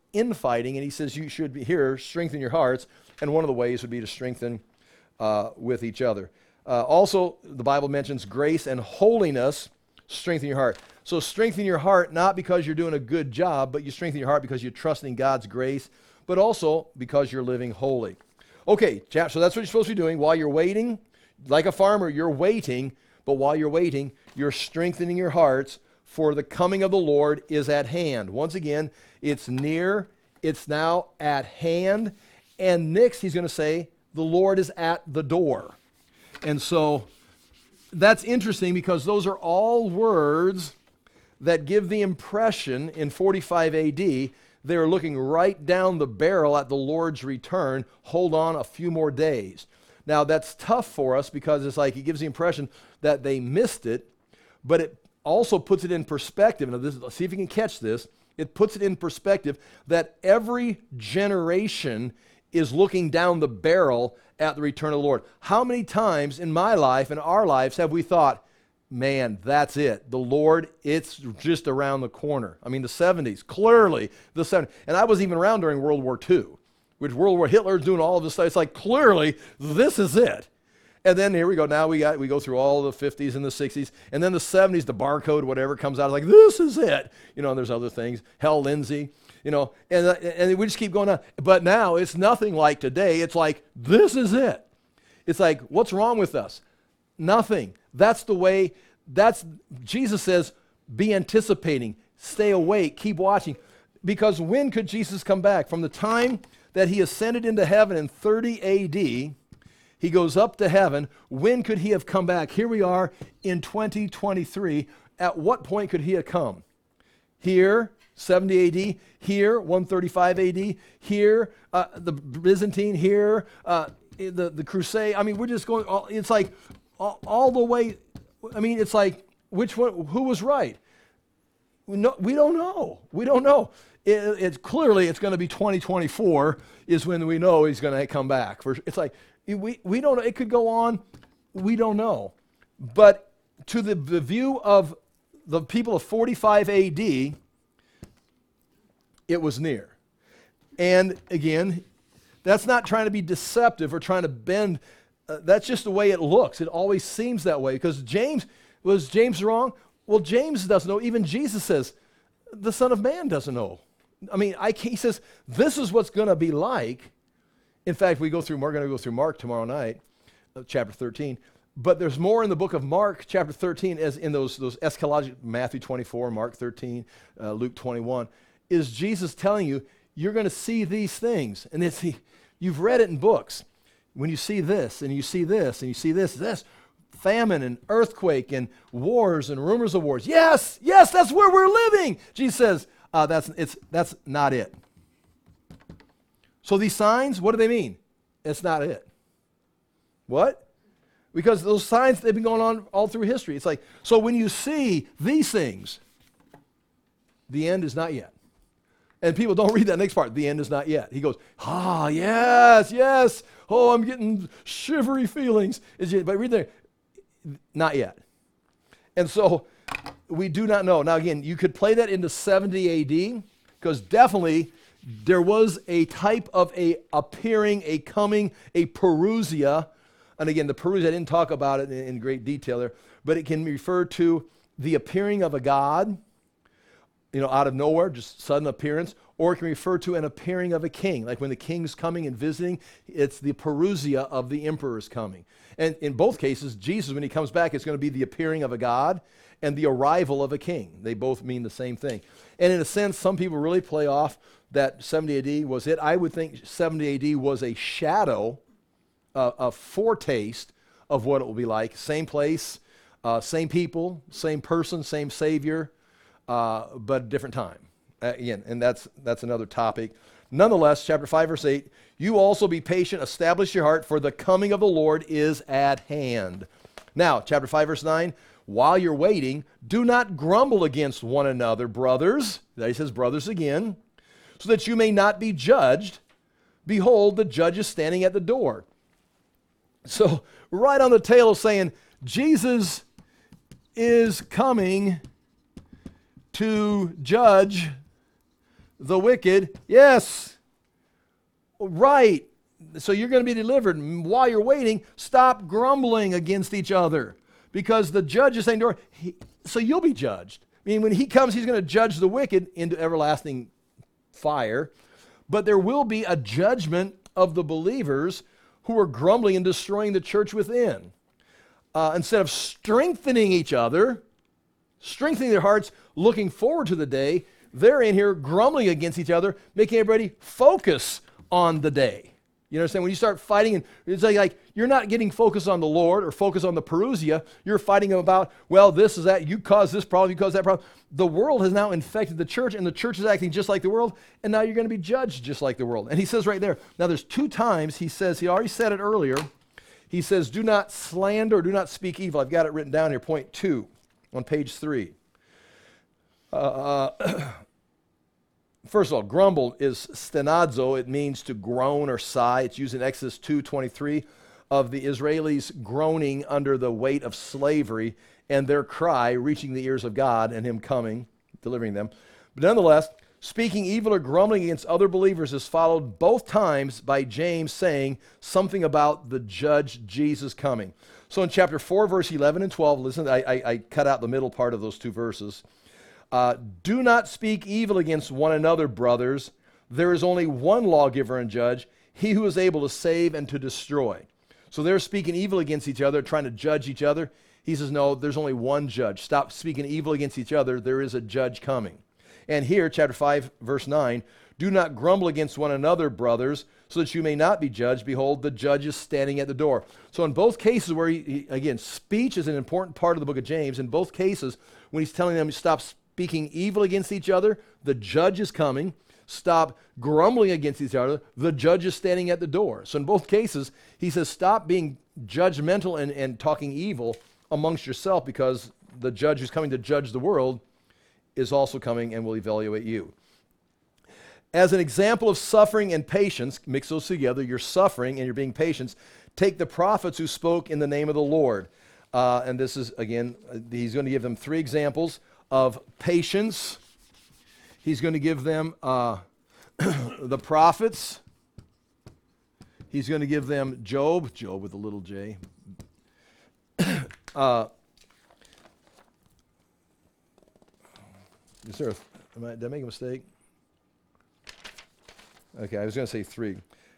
infighting, and he says you should be here, strengthen your hearts, and one of the ways would be to strengthen with each other. Also, the Bible mentions grace and holiness, strengthen your heart. So strengthen your heart not because you're doing a good job, but you strengthen your heart because you're trusting God's grace, but also because you're living holy. Okay, so that's what you're supposed to be doing while you're waiting. Like a farmer, you're waiting, but while you're waiting, you're strengthening your hearts, for the coming of the Lord is at hand. Once again, it's near, it's now at hand, and next he's going to say, the Lord is at the door. And so that's interesting because those are all words that give the impression in 45 AD they're looking right down the barrel at the Lord's return. Hold on a few more days. Now that's tough for us because it's like it gives the impression that they missed it, but it also puts it in perspective. Now let's see if you can catch this. It puts it in perspective that every generation is looking down the barrel at the return of the Lord. How many times in my life, in our lives, have we thought, man, that's it. The Lord, it's just around the corner. I mean, the 70s, clearly the 70s. And I wasn't even around during World War II, which Hitler's doing all of this stuff. It's like, clearly, this is it. And then here we go. Now we go through all the 50s and the 60s. And then the 70s, the barcode, whatever, comes out like, this is it. You know, and there's other things. Hal Lindsey, you know, and we just keep going on. But now it's nothing like today. It's like, this is it. It's like, what's wrong with us? Nothing. That's the way, Jesus says, be anticipating, stay awake, keep watching. Because when could Jesus come back? From the time that he ascended into heaven in 30 AD, he goes up to heaven. When could he have come back? Here we are in 2023. At what point could he have come? Here, 70 AD. Here, 135 AD. Here, the Byzantine. Here, the Crusade. I mean, we're just going, it's like all the way. I mean, it's like, which one, who was right? We don't know. We don't know. It's clearly it's going to be 2024 is when we know he's going to come back. It's like, we don't know. It could go on. We don't know. But to the view of the people of 45 AD, it was near. And again, that's not trying to be deceptive or trying to bend. That's just the way it looks. It always seems that way. Because was James wrong? Well, James doesn't know. Even Jesus says, the Son of Man doesn't know. I mean, he says, this is what's going to be like. In fact, we're going to go through Mark tomorrow night, chapter 13. But there's more in the book of Mark, chapter 13, as in those eschatological, Matthew 24, Mark 13, Luke 21, is Jesus telling you, you're going to see these things. And you've read it in books. When you see this, and you see this, and you see this, famine and earthquake and wars and rumors of wars. Yes, that's where we're living. Jesus says, that's not it. So these signs, what do they mean? It's not it. What? Because those signs, they've been going on all through history. It's like, so when you see these things, the end is not yet. And people don't read that next part. The end is not yet. He goes, yes. Oh, I'm getting shivery feelings. But read there, not yet. And so we do not know. Now again, you could play that into 70 AD, because definitely there was a type of a appearing, a coming, a parousia. And again, the parousia, I didn't talk about it in great detail there, but it can refer to the appearing of a god, out of nowhere, just sudden appearance, or it can refer to an appearing of a king. Like when the king's coming and visiting, it's the parousia of the emperor's coming. And in both cases, Jesus, when he comes back, it's going to be the appearing of a god and the arrival of a king. They both mean the same thing. And in a sense, some people really play off that 70 AD was it. I would think 70 AD was a shadow, a foretaste of what it will be like. Same place, same people, same person, same Savior, but different time. Again, and that's another topic. Nonetheless, chapter 5, verse 8, you also be patient, establish your heart, for the coming of the Lord is at hand. Now, chapter 5, verse 9, while you're waiting, do not grumble against one another, brothers. There he says brothers again, so that you may not be judged. Behold, the judge is standing at the door. So, right on the tail of saying, Jesus is coming to judge the wicked. Yes. Right. So you're going to be delivered. And while you're waiting, stop grumbling against each other, because the judge is saying, so you'll be judged. I mean, when he comes, he's going to judge the wicked into everlasting fire. But there will be a judgment of the believers who are grumbling and destroying the church within. Instead of strengthening each other, strengthening their hearts, looking forward to the day, they're in here grumbling against each other, making everybody focus on the day. You understand? When you start fighting, and it's like you're not getting focused on the Lord or focus on the Perusia. You're fighting about, well, this is that. You caused this problem. You caused that problem. The world has now infected the church, and the church is acting just like the world, and now you're going to be judged just like the world. And he says right there, now there's 2 times he says, he already said it earlier, he says, do not slander, do not speak evil. I've got it written down here, point 2 on page 3. First of all, grumble is stenazo. It means to groan or sigh. It's used in Exodus 2:23 of the Israelis groaning under the weight of slavery and their cry reaching the ears of God and him coming, delivering them. But nonetheless, speaking evil or grumbling against other believers is followed both times by James saying something about the judge Jesus coming. So in chapter 4, verse 11 and 12, listen, I cut out the middle part of those 2 verses. Do not speak evil against one another, brothers. There is only one lawgiver and judge, he who is able to save and to destroy. So they're speaking evil against each other, trying to judge each other. He says, no, there's only one judge. Stop speaking evil against each other. There is a judge coming. And here, chapter 5, verse 9, do not grumble against one another, brothers, so that you may not be judged. Behold, the judge is standing at the door. So in both cases where again, speech is an important part of the book of James. In both cases, when he's telling them to stop speaking evil against each other, the judge is coming. Stop grumbling against each other, the judge is standing at the door. So in both cases, he says, stop being judgmental and talking evil amongst yourself, because the judge who's coming to judge the world is also coming and will evaluate you. As an example of suffering and patience, mix those together, you're suffering and you're being patient, take the prophets who spoke in the name of the Lord. And this is, again, he's going to give them 3 examples of patience. He's going to give them the prophets. He's going to give them Job with a little j. Did I make a mistake? Okay, I was going to say 3.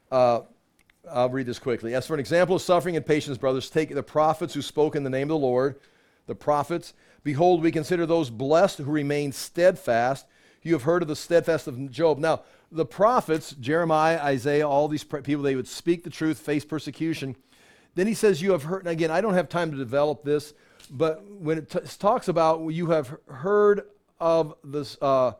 I'll read this quickly. As for an example of suffering and patience, brothers, take the prophets who spoke in the name of the Lord, the prophets. Behold, we consider those blessed who remain steadfast. You have heard of the steadfast of Job. Now, the prophets, Jeremiah, Isaiah, all these people, they would speak the truth, face persecution. Then he says, you have heard, and again, I don't have time to develop this, but when it talks about you have heard of this,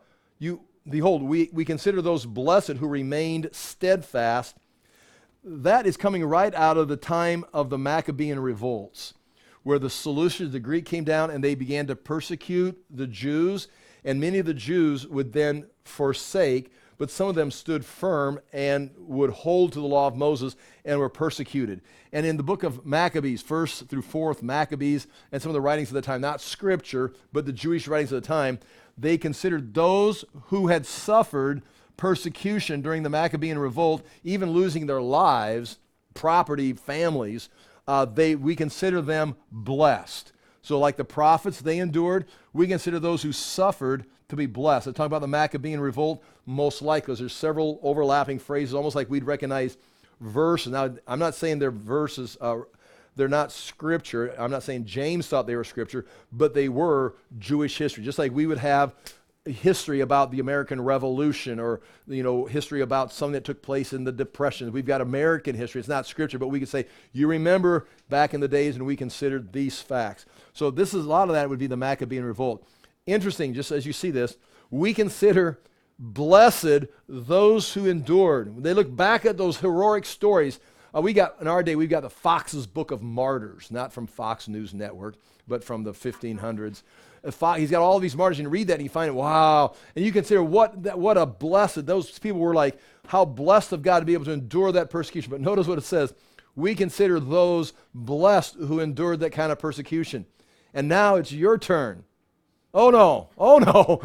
behold, we consider those blessed who remained steadfast. That is coming right out of the time of the Maccabean revolts, where the Seleucids, the Greek, came down and they began to persecute the Jews, and many of the Jews would then forsake, but some of them stood firm and would hold to the law of Moses and were persecuted. And in the book of Maccabees, 1st through 4th Maccabees, and some of the writings of the time, not scripture, but the Jewish writings of the time, they considered those who had suffered persecution during the Maccabean revolt, even losing their lives, property, families, we consider them blessed. So like the prophets, they endured. We consider those who suffered to be blessed. I talk about the Maccabean revolt, most likely. There's several overlapping phrases, almost like we'd recognize verses. Now, I'm not saying they're verses, they're not scripture. I'm not saying James thought they were scripture, but they were Jewish history. Just like we would have history about the American Revolution, or history about something that took place in the Depression. We've got American history. It's not scripture, but we could say, you remember back in the days when we considered these facts. So this is, a lot of that would be the Maccabean revolt. Interesting, just as you see this, we consider blessed those who endured. They look back at those heroic stories. In our day, we've got the Fox's Book of Martyrs, not from Fox News Network, but from the 1500s. He's got all these martyrs, and you read that and you find it, wow. And you consider what a blessed, those people were like, how blessed of God to be able to endure that persecution. But notice what it says. We consider those blessed who endured that kind of persecution. And now it's your turn. Oh no, oh no,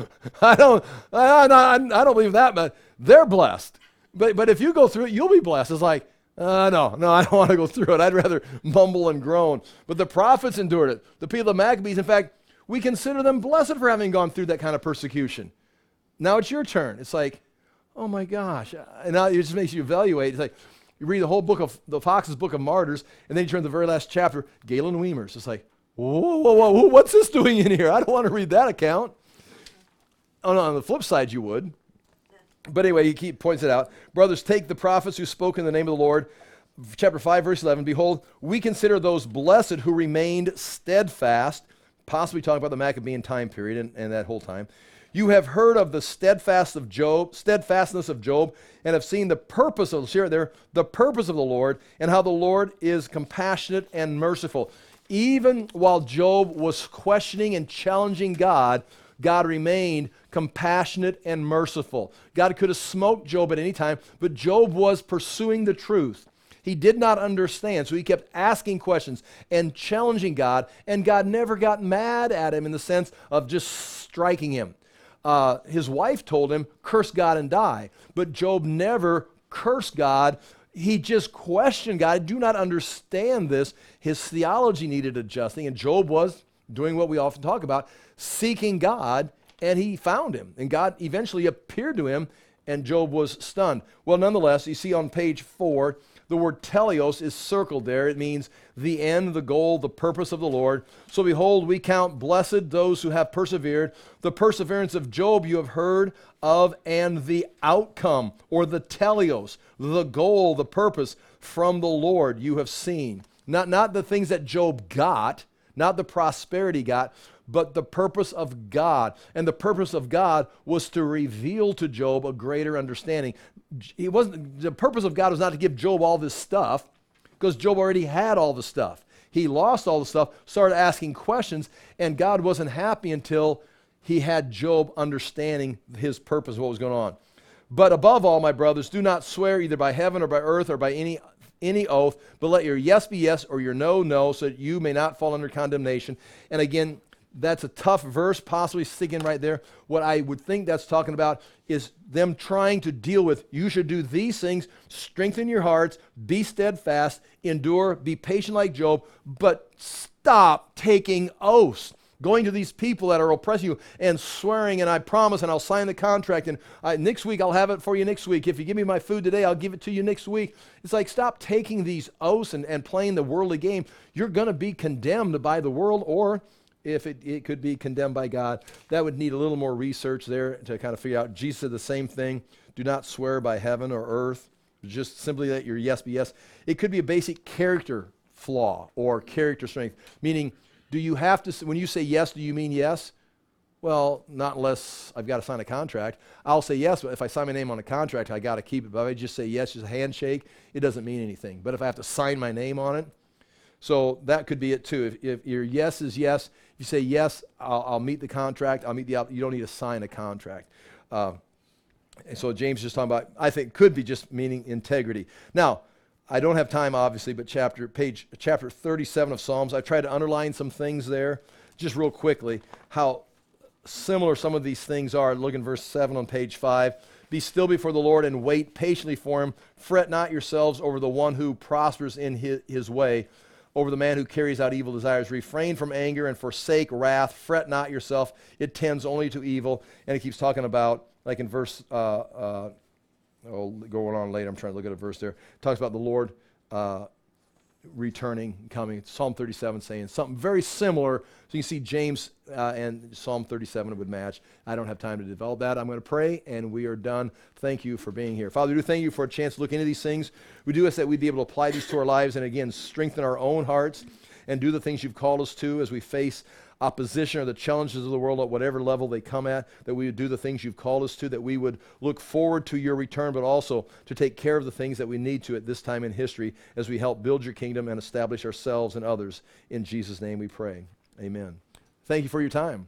I don't believe that, but they're blessed. But if you go through it, you'll be blessed. It's like, no, I don't want to go through it. I'd rather mumble and groan. But the prophets endured it. The people of the Maccabees, in fact, we consider them blessed for having gone through that kind of persecution. Now it's your turn. It's like, oh my gosh. And now it just makes you evaluate. It's like, you read the whole book of, the Fox's Book of Martyrs, and then you turn to the very last chapter, Galen Weimers. It's like, whoa, what's this doing in here? I don't want to read that account. Oh, no, on the flip side, you would. But anyway, he points it out. Brothers, take the prophets who spoke in the name of the Lord. Chapter 5, verse 11. Behold, we consider those blessed who remained steadfast, possibly talking about the Maccabean time period and that whole time. You have heard of the steadfastness of Job, and have seen the purpose of the purpose of the Lord, and how the Lord is compassionate and merciful. Even while Job was questioning and challenging God, God remained compassionate and merciful. God could have smoked Job at any time, but Job was pursuing the truth. He did not understand, so he kept asking questions and challenging God, and God never got mad at him in the sense of just striking him. His wife told him, curse God and die. But Job never cursed God. He just questioned God. I do not understand this. His theology needed adjusting, and Job was doing what we often talk about, seeking God, and he found him. And God eventually appeared to him, and Job was stunned. Well, nonetheless, you see on page 4, the word teleos is circled there. It means the end, the goal, the purpose of the Lord. So behold, we count blessed those who have persevered. The perseverance of Job you have heard of, and the outcome, or the teleos, the goal, the purpose from the Lord you have seen. Not the things that Job got, not the prosperity got, but the purpose of God. And the purpose of God was to reveal to Job a greater understanding. The purpose of God was not to give Job all this stuff, because Job already had all the stuff. He lost all the stuff, started asking questions, and God wasn't happy until he had Job understanding his purpose of what was going on. But above all, my brothers, do not swear either by heaven or by earth or by any oath, but let your yes be yes or your no, no, so that you may not fall under condemnation. And again, that's a tough verse, possibly sticking right there. What I would think that's talking about is them trying to deal with, you should do these things, strengthen your hearts, be steadfast, endure, be patient like Job, but stop taking oaths. Going to these people that are oppressing you and swearing, and I promise, and I'll sign the contract, and next week I'll have it for you next week. If you give me my food today, I'll give it to you next week. It's like, stop taking these oaths and playing the worldly game. You're going to be condemned by the world, or if it could be condemned by God. That would need a little more research there to kind of figure out. Jesus said the same thing. Do not swear by heaven or earth. Just simply let your yes be yes. It could be a basic character flaw or character strength, meaning, do you have to, when you say yes, do you mean yes? Well, not unless I've got to sign a contract. I'll say yes, but if I sign my name on a contract, I got to keep it. But if I just say yes, just a handshake, it doesn't mean anything. But if I have to sign my name on it, so that could be it too. If your yes is yes, if you say yes, I'll meet the contract, you don't need to sign a contract. And so James is just talking about, I think, could be just meaning integrity. Now, I don't have time, obviously, but chapter 37 of Psalms, I tried to underline some things there, just real quickly, how similar some of these things are. Look in verse 7 on page 5. Be still before the Lord and wait patiently for him. Fret not yourselves over the one who prospers in his way, over the man who carries out evil desires. Refrain from anger and forsake wrath. Fret not yourself. It tends only to evil. And he keeps talking about, like in verse going on later, I'm trying to look at a verse there. It talks about the Lord returning, coming. Psalm 37 saying something very similar. So you can see James and Psalm 37 would match. I don't have time to develop that. I'm going to pray, and we are done. Thank you for being here. Father, we do thank you for a chance to look into these things. We do ask that we'd be able to apply these to our lives and, again, strengthen our own hearts and do the things you've called us to as we face opposition or the challenges of the world at whatever level they come at, that we would do the things you've called us to, that we would look forward to your return, but also to take care of the things that we need to at this time in history as we help build your kingdom and establish ourselves and others. In Jesus' name we pray. Amen. Thank you for your time.